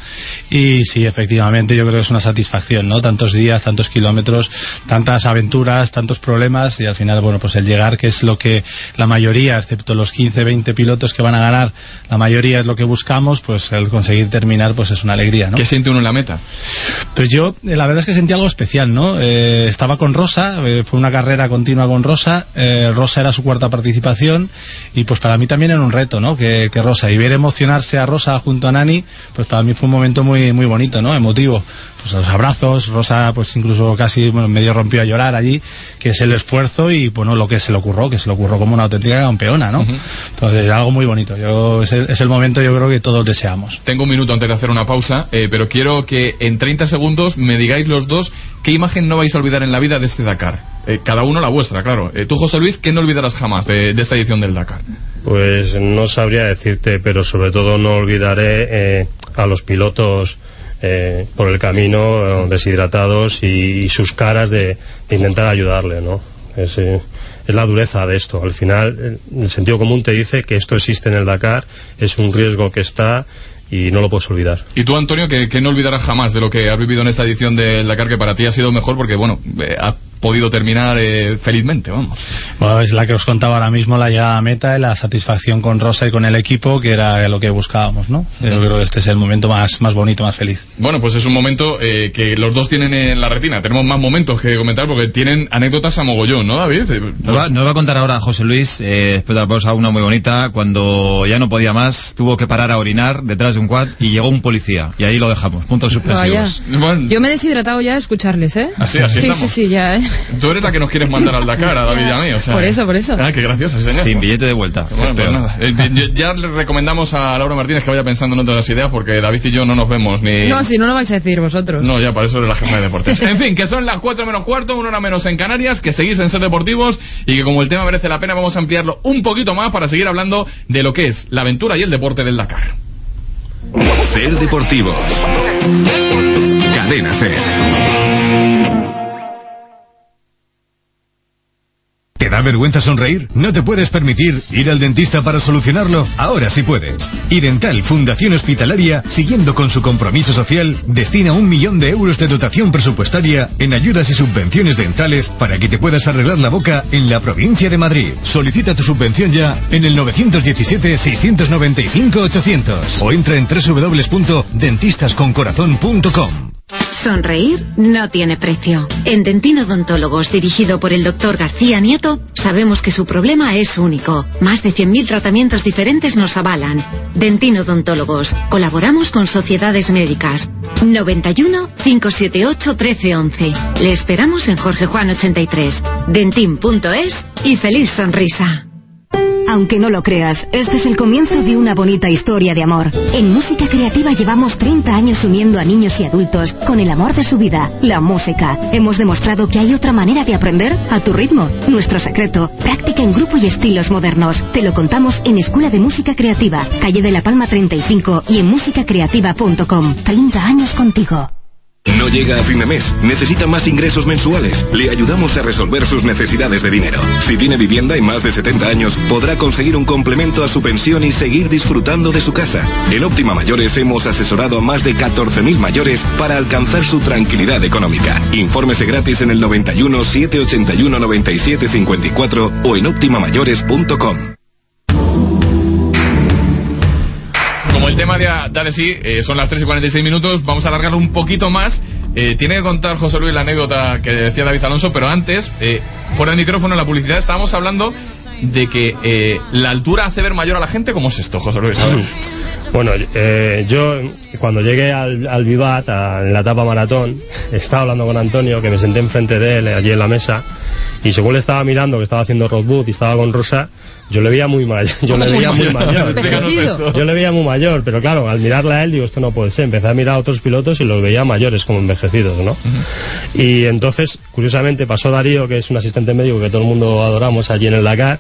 Y sí, efectivamente, yo creo que es una satisfacción, ¿no? Tantos días, tantos kilómetros, tantas aventuras, tantos problemas y al final, bueno, pues el llegar, que es lo que la mayoría, excepto los quince, veinte pilotos que van a ganar, la mayoría es lo que buscamos, pues el conseguir terminar, pues es una alegría, ¿no? ¿Qué siente uno en la meta? Pues yo, la verdad es que sentí algo especial, ¿no? Eh, estaba con Rosa, eh, fue una carrera continua con Rosa, eh, Rosa era su cuarta participación y pues para mí también era un reto, ¿no? Que, que Rosa, y ver emocionarse a Rosa junto a Nani, pues para mí fue un momento muy muy bonito, ¿no? Emotivo. Pues los abrazos, Rosa pues incluso casi bueno, medio rompió a llorar allí, que es el esfuerzo y bueno, lo que se le ocurrió, que se le ocurrió como una auténtica campeona, ¿no? Uh-huh. Entonces algo muy bonito, yo es el, es el momento yo creo que todos deseamos. Tengo un minuto antes de hacer una pausa, eh, pero quiero que en treinta segundos me digáis los dos qué imagen no vais a olvidar en la vida de este Dakar. Eh, cada uno la vuestra, claro. Eh, tú, José Luis, ¿qué no olvidarás jamás de, de esta edición del Dakar? Pues no sabría decirte, pero sobre todo no olvidaré eh, a los pilotos Eh, por el camino, eh, deshidratados y, y sus caras de, de intentar ayudarle, ¿no? Es, eh, es la dureza de esto. Al final, el sentido común te dice que esto existe en el Dakar, es un riesgo que está y no lo puedes olvidar. Y tú, Antonio, que, que no olvidarás jamás de lo que has vivido en esta edición del Dakar, que para ti ha sido mejor porque, bueno, eh, ha podido terminar eh, felizmente, vamos. Bueno, es la que os contaba ahora mismo, la llegada a meta y la satisfacción con Rosa y con el equipo, que era lo que buscábamos, ¿no? Yo creo que este es el momento más, más bonito, más feliz. Bueno, pues es un momento eh, que los dos tienen en la retina. Tenemos más momentos que comentar porque tienen anécdotas a mogollón, ¿no, David? Nos va, nos va a contar ahora José Luis, eh, después de la pausa, una muy bonita, cuando ya no podía más, tuvo que parar a orinar detrás de un quad y llegó un policía. Y ahí lo dejamos, puntos suspensivos. Bueno. Yo me he deshidratado ya de escucharles, ¿eh? Así, así sí, estamos. Sí, sí, ya, ¿eh? Tú eres la que nos quieres mandar al Dakar, a David y a mí, o sea... Por eso, por eso. Ah, qué gracioso, señor. Sin billete de vuelta. Bueno, pues nada. Eh, ya le recomendamos a Laura Martínez que vaya pensando en otras ideas, porque David y yo no nos vemos ni... No, si no lo vais a decir vosotros. No, ya para eso eres la jefa de deportes. En fin, que son las cuatro menos cuarto, una hora menos en Canarias, que seguís en Ser Deportivos y que como el tema merece la pena vamos a ampliarlo un poquito más para seguir hablando de lo que es la aventura y el deporte del Dakar. Ser Deportivos. Cadena Ser. ¿Te da vergüenza sonreír? ¿No te puedes permitir ir al dentista para solucionarlo? Ahora sí puedes. Idental Fundación Hospitalaria, siguiendo con su compromiso social, destina un millón de euros de dotación presupuestaria en ayudas y subvenciones dentales para que te puedas arreglar la boca en la provincia de Madrid. Solicita tu subvención ya en el nueve uno siete, seis nueve cinco, ochocientos o entra en doble u doble u doble u punto dentistas con corazón punto com. Sonreír no tiene precio. En Dentino Odontólogos, dirigido por el doctor García Nieto, sabemos que su problema es único. Más de cien mil tratamientos diferentes nos avalan. Dentino Odontólogos. Colaboramos con sociedades médicas. noventa y uno, cinco siete ocho, trece once. Le esperamos en Jorge Juan ochenta y tres. dentin punto es y feliz sonrisa. Aunque no lo creas, este es el comienzo de una bonita historia de amor. En Música Creativa llevamos treinta años uniendo a niños y adultos con el amor de su vida, la música. Hemos demostrado que hay otra manera de aprender a tu ritmo. Nuestro secreto, práctica en grupo y estilos modernos. Te lo contamos en Escuela de Música Creativa, calle de la Palma treinta y cinco y en música creativa punto com. treinta años contigo. No llega a fin de mes, necesita más ingresos mensuales. Le ayudamos a resolver sus necesidades de dinero. Si tiene vivienda y más de setenta años, podrá conseguir un complemento a su pensión y seguir disfrutando de su casa. En Óptima Mayores hemos asesorado a más de catorce mil mayores para alcanzar su tranquilidad económica. Infórmese gratis en el noventa y uno, setecientos ochenta y uno, noventa y siete cincuenta y cuatro o en óptima mayores punto com. Como el tema da de sí, eh, son las tres y cuarenta y seis minutos, vamos a alargarlo un poquito más. Eh, tiene que contar José Luis la anécdota que decía David Alonso, pero antes, eh, fuera del micrófono, en la publicidad, estábamos hablando de que eh, la altura hace ver mayor a la gente. ¿Cómo es esto, José Luis? A ver. Bueno, eh, yo cuando llegué al, al Vivat, a, en la etapa maratón, estaba hablando con Antonio, que me senté enfrente de él, allí en la mesa, y según le estaba mirando, que estaba haciendo road boot y estaba con Rosa, yo le veía muy mayor. Yo le veía muy mayor. Yo le veía muy mayor, pero claro, al mirarla a él, digo, esto no puede ser. Empecé a mirar a otros pilotos y los veía mayores, como envejecidos, ¿no? Uh-huh. Y entonces, curiosamente, pasó Darío, que es un asistente médico que todo el mundo adoramos allí en el Dakar,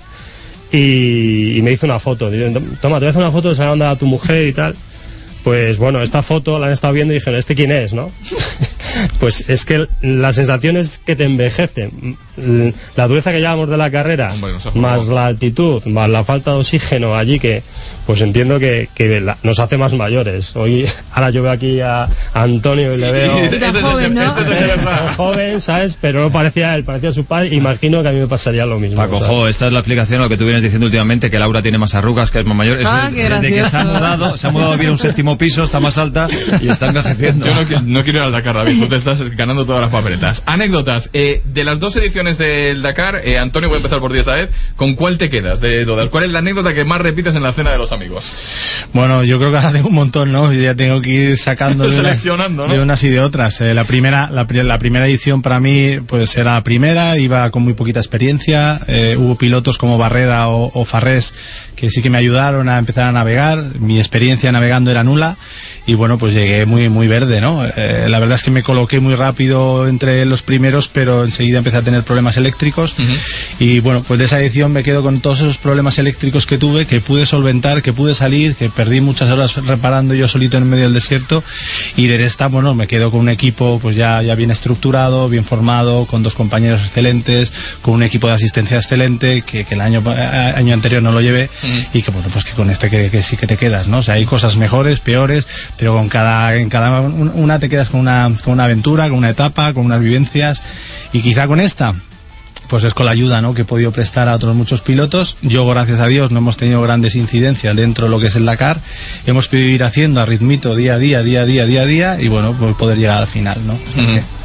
y, y me hizo una foto. Digo, toma, te voy a hacer una foto de esa onda a tu mujer y tal. Pues bueno, esta foto la han estado viendo y dijeron, ¿este quién es, no? Pues es que la sensación es que te envejece. La dureza que llevamos de la carrera, Hombre, más la altitud, más la falta de oxígeno allí, que pues entiendo que, que la, nos hace más mayores. Hoy, ahora yo veo aquí a, a Antonio y le veo joven, ¿no? joven, ¿sabes? Pero no parecía él, parecía su padre. Imagino que a mí me pasaría lo mismo. Paco, jo, esta es la explicación a lo que tú vienes diciendo últimamente, que Laura tiene más arrugas, que es más mayor. Ah, es, qué desde que se ha mudado, se ha mudado a vivir a un séptimo piso, está más alta y está envejeciendo. Yo no, no quiero ir al Dakar, David, tú te estás ganando todas las papeletas. Anécdotas, eh, de las dos ediciones del Dakar, eh, Antonio, voy a empezar por ti esta vez, ¿con cuál te quedas de todas? ¿Cuál es la anécdota que más repites en la cena de los amigos? Bueno, yo creo que ahora tengo un montón, ¿no? Ya tengo que ir sacando de, seleccionando, una, ¿no? de unas y de otras. Eh, la primera la, la primera edición para mí pues era la primera, iba con muy poquita experiencia, eh, hubo pilotos como Barreda o, o Farrés que sí que me ayudaron a empezar a navegar, mi experiencia navegando era nula y bueno, pues llegué muy muy verde, ¿no? Eh, la verdad es que me coloqué muy rápido entre los primeros, pero enseguida empecé a tener problemas eléctricos. Uh-huh. Y bueno, pues de esa edición me quedo con todos esos problemas eléctricos que tuve, que pude solventar, que pude salir, que perdí muchas horas reparando yo solito en medio del desierto, y de esta, bueno, me quedo con un equipo pues ya, ya bien estructurado, bien formado, con dos compañeros excelentes, con un equipo de asistencia excelente, que, que el año, año anterior no lo llevé, uh-huh. Y que bueno, pues que con este que, que sí que te quedas, ¿no? O sea, hay cosas mejores, peores, pero con cada, en cada una te quedas con una, con una aventura, con una etapa, con unas vivencias, y quizá con esta pues es con la ayuda, ¿no?, que he podido prestar a otros muchos pilotos. Yo, gracias a Dios, no hemos tenido grandes incidencias dentro de lo que es el Dakar. Hemos podido ir haciendo a ritmito día a día, día a día, día a día, y bueno, pues poder llegar al final, ¿no? Uh-huh.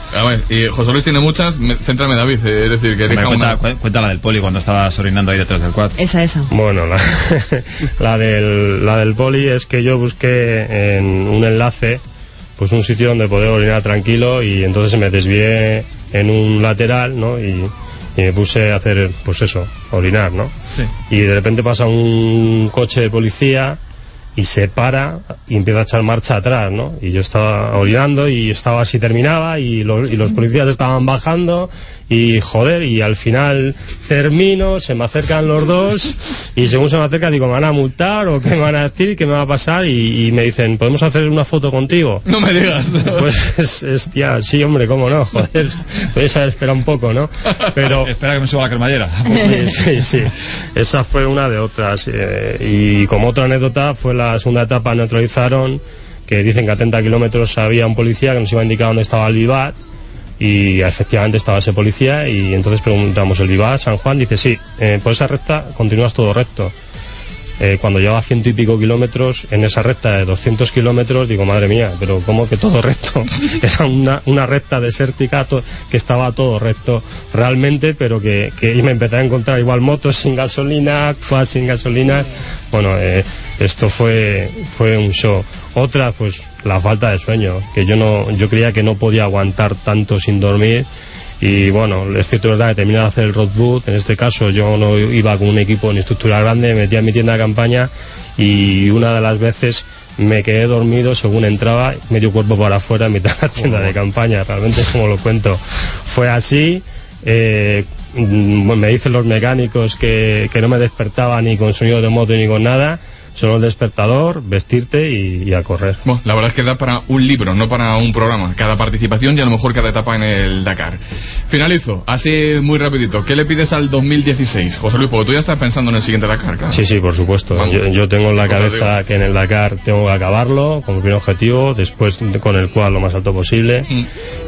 A ver, y José Luis tiene muchas, me, céntrame David, eh, es decir, que Hombre, deja cuenta, una... cuenta la del poli cuando estabas orinando ahí detrás del quad. Esa, esa. Bueno, la, la, del, la del poli es que yo busqué en un enlace pues un sitio donde poder orinar tranquilo y entonces me desvié en un lateral, ¿no? Y, y me puse a hacer, pues eso, orinar, ¿no? Sí. Y de repente pasa un coche de policía y se para y empieza a echar marcha atrás, ¿no? Y yo estaba orinando y estaba así, terminaba y los, y los policías estaban bajando y joder, y al final termino, se me acercan los dos y según se me acerca digo, ¿me van a multar o qué me van a decir, qué me va a pasar? Y, y me dicen, ¿podemos hacer una foto contigo? No me digas. Pues es, es tía, sí hombre, cómo no, joder, puedes haber esperado un poco, ¿no? Pero espera que me suba la cremallera. Sí, sí, sí, esa fue una de otras, eh, y como otra anécdota fue la segunda etapa, neutralizaron, que dicen que a treinta kilómetros había un policía que nos iba a indicar dónde estaba el Vivat. Y efectivamente estaba ese policía y entonces preguntamos, ¿el Vivat, San Juan? Dice, sí, eh, por esa recta continúas todo recto. Eh, cuando llevaba ciento y pico kilómetros en esa recta de doscientos kilómetros, digo, madre mía, pero ¿cómo que todo recto? Era una, una recta desértica to, que estaba todo recto realmente, pero que, que me empecé a encontrar igual motos sin gasolina, quads sin gasolina. Bueno, eh, esto fue fue un show. Otra, pues la falta de sueño, que yo no yo creía que no podía aguantar tanto sin dormir. Y bueno, es cierto, es verdad, que terminé de hacer el road boot. En este caso yo no iba con un equipo ni estructura grande, me metía en mi tienda de campaña y una de las veces me quedé dormido según entraba, medio cuerpo para afuera en mitad de la tienda de campaña. Realmente, como lo cuento, fue así. Eh, me dicen los mecánicos que, que no me despertaba ni con sonido de moto ni con nada. Solo el despertador, vestirte y, y a correr. Bueno, la verdad es que da para un libro, no para un programa. Cada participación y a lo mejor cada etapa en el Dakar. Finalizo, así muy rapidito. ¿Qué le pides al dos mil dieciséis, José Luis? Porque tú ya estás pensando en el siguiente Dakar, claro. Sí, sí, por supuesto. Yo, yo tengo en la cabeza que en el Dakar tengo que acabarlo como primer objetivo, después con el cual lo más alto posible, mm.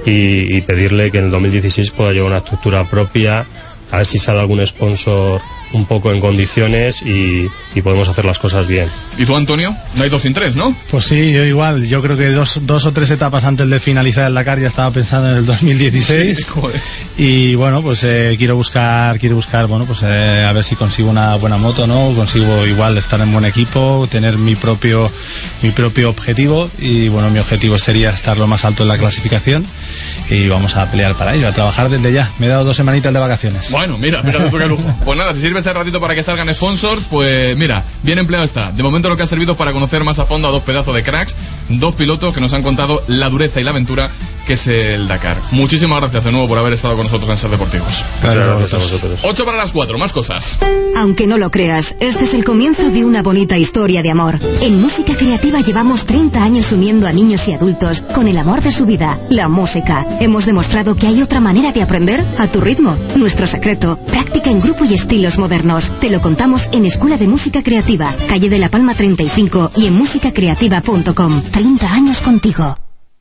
y, y pedirle que en el dos mil dieciséis pueda llevar una estructura propia, a ver si sale algún sponsor un poco en condiciones y, y podemos hacer las cosas bien. ¿Y tú, Antonio? No hay dos sin tres, ¿no? Pues sí, yo igual. Yo creo que dos, dos o tres etapas antes de finalizar el Dakar ya estaba pensando en el dos mil dieciséis. Sí, y bueno, pues eh, quiero buscar, quiero buscar, bueno, pues eh, a ver si consigo una buena moto, ¿no? Consigo igual estar en buen equipo, tener mi propio, mi propio objetivo y bueno, mi objetivo sería estar lo más alto en la clasificación y vamos a pelear para ello, a trabajar desde ya. Me he dado dos semanitas de vacaciones. Bueno, mira, mira, qué lujo. Pues nada, si sirve este ratito para que salgan sponsors, pues mira, bien empleado está. De momento lo que ha servido para conocer más a fondo a dos pedazos de cracks, dos pilotos que nos han contado la dureza y la aventura que es el Dakar. Muchísimas gracias de nuevo por haber estado con nosotros en Ser Deportivos. Claro, gracias a vosotros. ocho para las cuatro, más cosas. Aunque no lo creas, este es el comienzo de una bonita historia de amor. En Música Creativa llevamos treinta años uniendo a niños y adultos con el amor de su vida, la música. Hemos demostrado que hay otra manera de aprender a tu ritmo. Nuestro secreto, práctica en grupo y estilos modernos. Te lo contamos en Escuela de Música Creativa, calle de La Palma treinta y cinco y en música creativa punto com. treinta años contigo.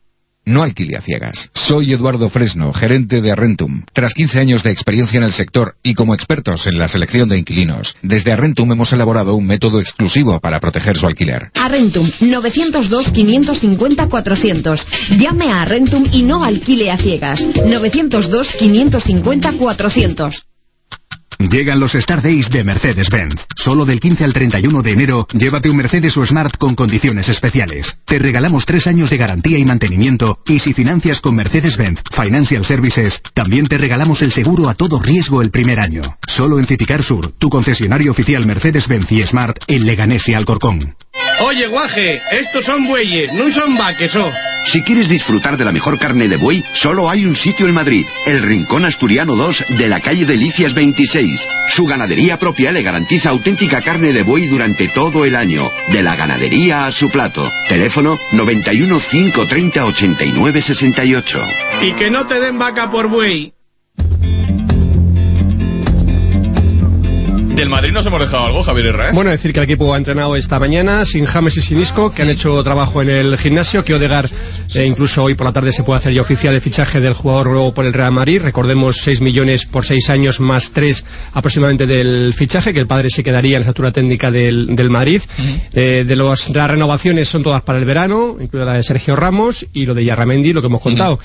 No alquile a ciegas. Soy Eduardo Fresno, gerente de Arrentum. Tras quince años de experiencia en el sector y como expertos en la selección de inquilinos, desde Arrentum hemos elaborado un método exclusivo para proteger su alquiler. Arrentum, novecientos dos, quinientos cincuenta, cuatrocientos. Llame a Arrentum y no alquile a ciegas. novecientos dos, quinientos cincuenta, cuatrocientos. Llegan los Star Days de Mercedes-Benz. Solo del quince al treinta y uno de enero, llévate un Mercedes o Smart con condiciones especiales. Te regalamos tres años de garantía y mantenimiento y si financias con Mercedes-Benz Financial Services, también te regalamos el seguro a todo riesgo el primer año. Solo en Citicar Sur, tu concesionario oficial Mercedes-Benz y Smart en Leganés y Alcorcón. Oye, guaje, estos son bueyes, no son vaques, oh. Si quieres disfrutar de la mejor carne de buey, solo hay un sitio en Madrid, el Rincón Asturiano dos de la calle Delicias veintiséis. Su ganadería propia le garantiza auténtica carne de buey durante todo el año, de la ganadería a su plato. Teléfono noventa y uno, cinco treinta, ochenta y nueve, sesenta y ocho. Y que no te den vaca por buey. Del Madrid nos hemos dejado algo, Javier Herrera, ¿eh? Bueno, decir que el equipo ha entrenado esta mañana sin James y sin Isco, que han hecho trabajo en el gimnasio, que Odegaard eh, incluso hoy por la tarde se puede hacer ya oficial el fichaje del jugador nuevo por el Real Madrid. Recordemos seis millones por seis años más tres aproximadamente del fichaje, que el padre se quedaría en la estatura técnica del, del Madrid. Uh-huh. eh, de, los, de las renovaciones son todas para el verano, incluida la de Sergio Ramos y lo de Yarramendi, lo que hemos contado. Uh-huh.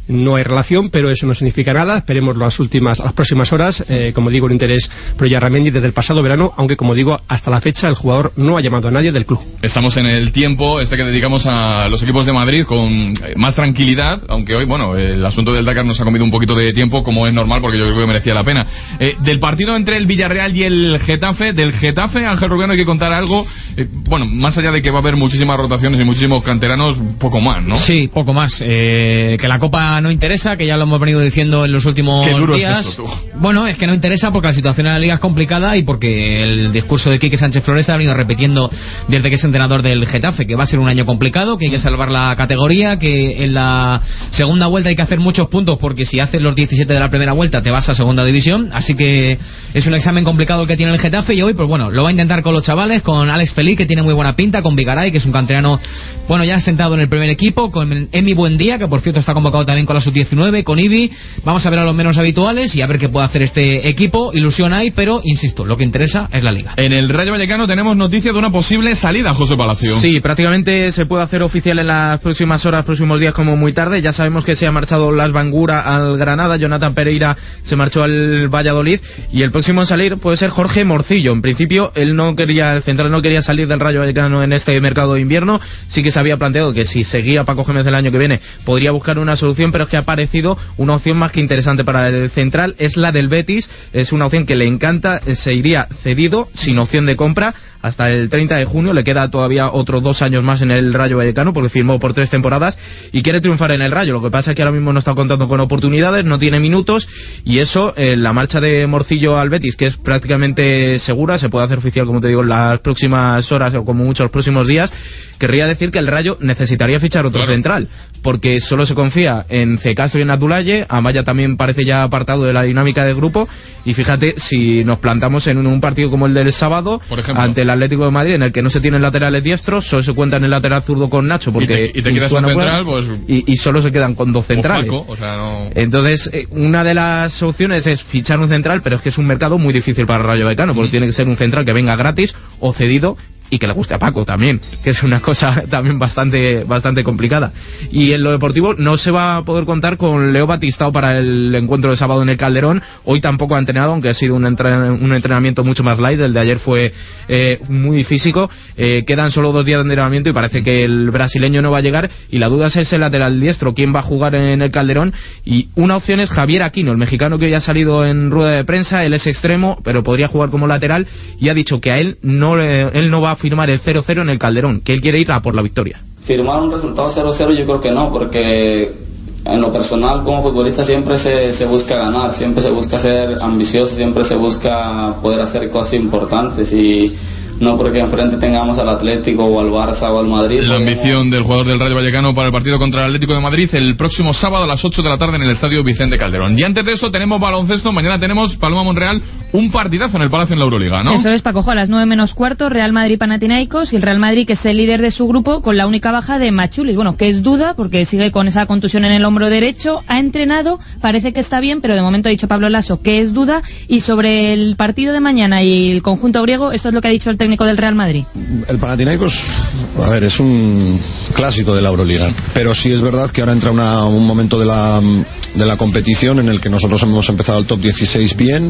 no hay relación, pero eso no significa nada. Esperemos las últimas, las próximas horas. Eh, como digo, el interés por Yarramendi desde el pasado verano, aunque como digo, hasta la fecha el jugador no ha llamado a nadie del club. Estamos en el tiempo este que dedicamos a los equipos de Madrid con más tranquilidad, aunque hoy, bueno, el asunto del Dakar nos ha comido un poquito de tiempo, como es normal, porque yo creo que merecía la pena. Eh, del partido entre el Villarreal y el Getafe, del Getafe, Ángel Rubiano, hay que contar algo, eh, bueno, más allá de que va a haber muchísimas rotaciones y muchísimos canteranos, poco más, ¿no? Sí, poco más. Eh, que la Copa no interesa, que ya lo hemos venido diciendo en los últimos Qué duro días. es eso, tú. Bueno, es que no interesa porque la situación en la Liga es complicada y porque el discurso de Quique Sánchez Flores ha venido repitiendo desde que es entrenador del Getafe, que va a ser un año complicado, que hay que salvar la categoría, que en la segunda vuelta hay que hacer muchos puntos porque si haces los diecisiete de la primera vuelta te vas a segunda división, así que es un examen complicado el que tiene el Getafe y hoy, pues bueno, lo va a intentar con los chavales, con Alex Feliz, que tiene muy buena pinta, con Vigaray, que es un canterano, bueno, ya sentado en el primer equipo, con Emi Buendía, que por cierto está convocado también con la sub diecinueve, con Ibi. Vamos a ver a los menos habituales y a ver qué puede hacer este equipo. Ilusión hay, pero insisto, lo que interesa es la Liga. En el Rayo Vallecano tenemos noticia de una posible salida, José Palacio. Sí, prácticamente se puede hacer oficial en las próximas horas, próximos días, como muy tarde. Ya sabemos que se ha marchado Las Bangura al Granada, Jonathan Pereira se marchó al Valladolid y el próximo en salir puede ser Jorge Morcillo. En principio él no quería, el central no quería salir del Rayo Vallecano en este mercado de invierno. Sí que se había planteado que si seguía Paco Gémez el año que viene podría buscar una solución, pero es que ha aparecido una opción más que interesante para el central, es la del Betis. Es una opción que le encanta, se iría cedido sin opción de compra hasta el treinta de junio, le queda todavía otros dos años más en el Rayo Vallecano porque firmó por tres temporadas y quiere triunfar en el Rayo. Lo que pasa es que ahora mismo no está contando con oportunidades, no tiene minutos y eso, eh, la marcha de Morcillo al Betis, que es prácticamente segura, se puede hacer oficial, como te digo, en las próximas horas o como mucho los próximos días, querría decir que el Rayo necesitaría fichar otro claro. central, porque solo se confía en Cecaso y en Abdoulaye. Amaya también parece ya apartado de la dinámica del grupo y fíjate, si nos plantamos en un partido como el del sábado, por ejemplo, ante el Atlético de Madrid, en el que no se tienen laterales diestros, solo se cuenta en el lateral zurdo con Nacho, porque y te, y te quedas un central, pues, y, y solo se quedan con dos centrales. Paco, o sea, no... Entonces, eh, una de las opciones es fichar un central, pero es que es un mercado muy difícil para el Rayo Vallecano, porque mm. tiene que ser un central que venga gratis o cedido y que le guste a Paco también, que es una cosa también bastante bastante complicada. Y en lo deportivo no se va a poder contar con Leo Batistao para el encuentro de sábado en el Calderón. Hoy tampoco ha entrenado, aunque ha sido un, entren un entrenamiento mucho más light. El de ayer fue eh, muy físico. Eh, quedan solo dos días de entrenamiento y parece que el brasileño no va a llegar, y la duda es ese lateral diestro, quién va a jugar en el Calderón. Y una opción es Javier Aquino, el mexicano que hoy ha salido en rueda de prensa. Él es extremo, pero podría jugar como lateral, y ha dicho que a él no, él no va a firmar el cero cero en el Calderón, que él quiere ir a por la victoria. Firmar un resultado cero cero yo creo que no, porque en lo personal como futbolista siempre se, se busca ganar, siempre se busca ser ambicioso, siempre se busca poder hacer cosas importantes, y no porque enfrente tengamos al Atlético o al Barça o al Madrid. La ambición del jugador del Rayo Vallecano para el partido contra el Atlético de Madrid el próximo sábado a las ocho de la tarde en el Estadio Vicente Calderón. Y antes de eso tenemos baloncesto. Mañana tenemos Paloma Monreal, un partidazo en el Palacio en la Euroliga, ¿no? Eso es, Paco, a las nueve menos cuarto, Real Madrid-Panathinaikos, y el Real Madrid, que es el líder de su grupo, con la única baja de Machulis, bueno, que es duda porque sigue con esa contusión en el hombro derecho. Ha entrenado, parece que está bien, pero de momento ha dicho Pablo Lasso que es duda. Y sobre el partido de mañana y el conjunto griego, esto es lo que ha dicho el técnico del Real Madrid. El Panathinaikos, a ver, es un clásico de la Euroliga, pero sí es verdad que ahora entra una, un momento de la, de la competición en el que nosotros hemos empezado el top dieciséis bien,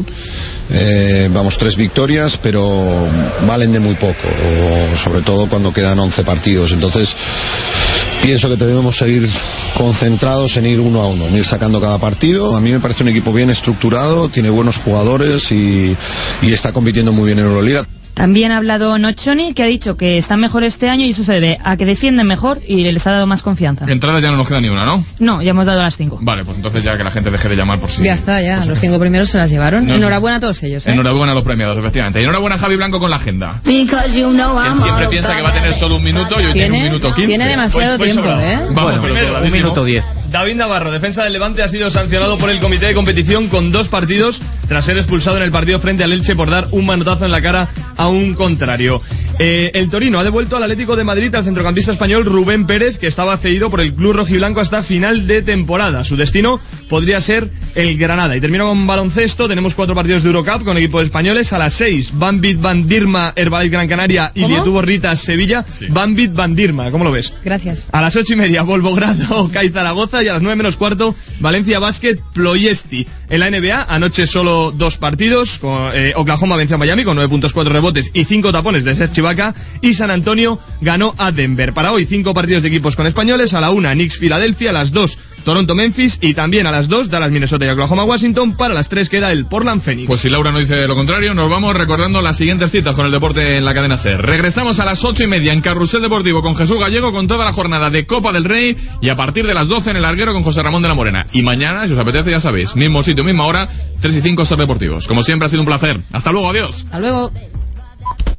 eh, vamos tres victorias, pero valen de muy poco, o sobre todo cuando quedan once partidos. Entonces pienso que debemos seguir concentrados en ir uno a uno, en ir sacando cada partido. A mí me parece un equipo bien estructurado, tiene buenos jugadores y, y está compitiendo muy bien en Euroliga. También ha hablado Nocioni, que ha dicho que está mejor este año y eso se debe a que defienden mejor y les ha dado más confianza. Entradas ya no nos queda ni una, ¿no? No, ya hemos dado las cinco. Vale, pues entonces ya que la gente deje de llamar por sí. Ya está, ya, los cinco primeros se las llevaron. No, enhorabuena a todos ellos, ¿eh? Enhorabuena a los premiados, efectivamente. Y enhorabuena Javi Blanco con la agenda. Él siempre piensa que va a tener solo un minuto y hoy tiene un minuto quince. Tiene demasiado pues, pues tiempo, ¿eh? Vamos, bueno, primero, un minuto diez. David Navarro, defensa del Levante, ha sido sancionado por el Comité de Competición con dos partidos tras ser expulsado en el partido frente al Elche por dar un manotazo en la cara a un contrario. Eh, el Torino ha devuelto al Atlético de Madrid al centrocampista español Rubén Pérez, que estaba cedido por el club rojiblanco hasta final de temporada. Su destino podría ser el Granada. Y termino con baloncesto. Tenemos cuatro partidos de Eurocup con equipos españoles. A las seis, Banvit Bandirma, Herbalife Gran Canaria y Lietuvo Ritas Sevilla. Sí. Banvit Bandirma, ¿cómo lo ves? Gracias. A las ocho y media, Volvogrado Cai Zaragoza. Y a las nueve menos cuarto, Valencia Basket Ploiesti. En la N B A, anoche solo dos partidos. Con, eh, Oklahoma venció a Miami con nueve puntos, cuatro rebotes y cinco tapones de Serge Ibaka. Y San Antonio ganó a Denver. Para hoy, cinco partidos de equipos con españoles. A la una, Knicks Filadelfia. A las dos, Toronto Memphis. Y también a las dos, Dallas Minnesota y Oklahoma Washington. Para las tres queda el Portland Phoenix. Pues si Laura no dice lo contrario, nos vamos recordando las siguientes citas con el deporte en la cadena SER. Regresamos a las ocho y media en Carrusel Deportivo con Jesús Gallego, con toda la jornada de Copa del Rey, y a partir de las doce en el Larguero con José Ramón de la Morena. Y mañana, si os apetece, ya sabéis, mismo sitio, misma hora, tres y cinco SER Deportivos. Como siempre, ha sido un placer. Hasta luego, adiós. Hasta luego.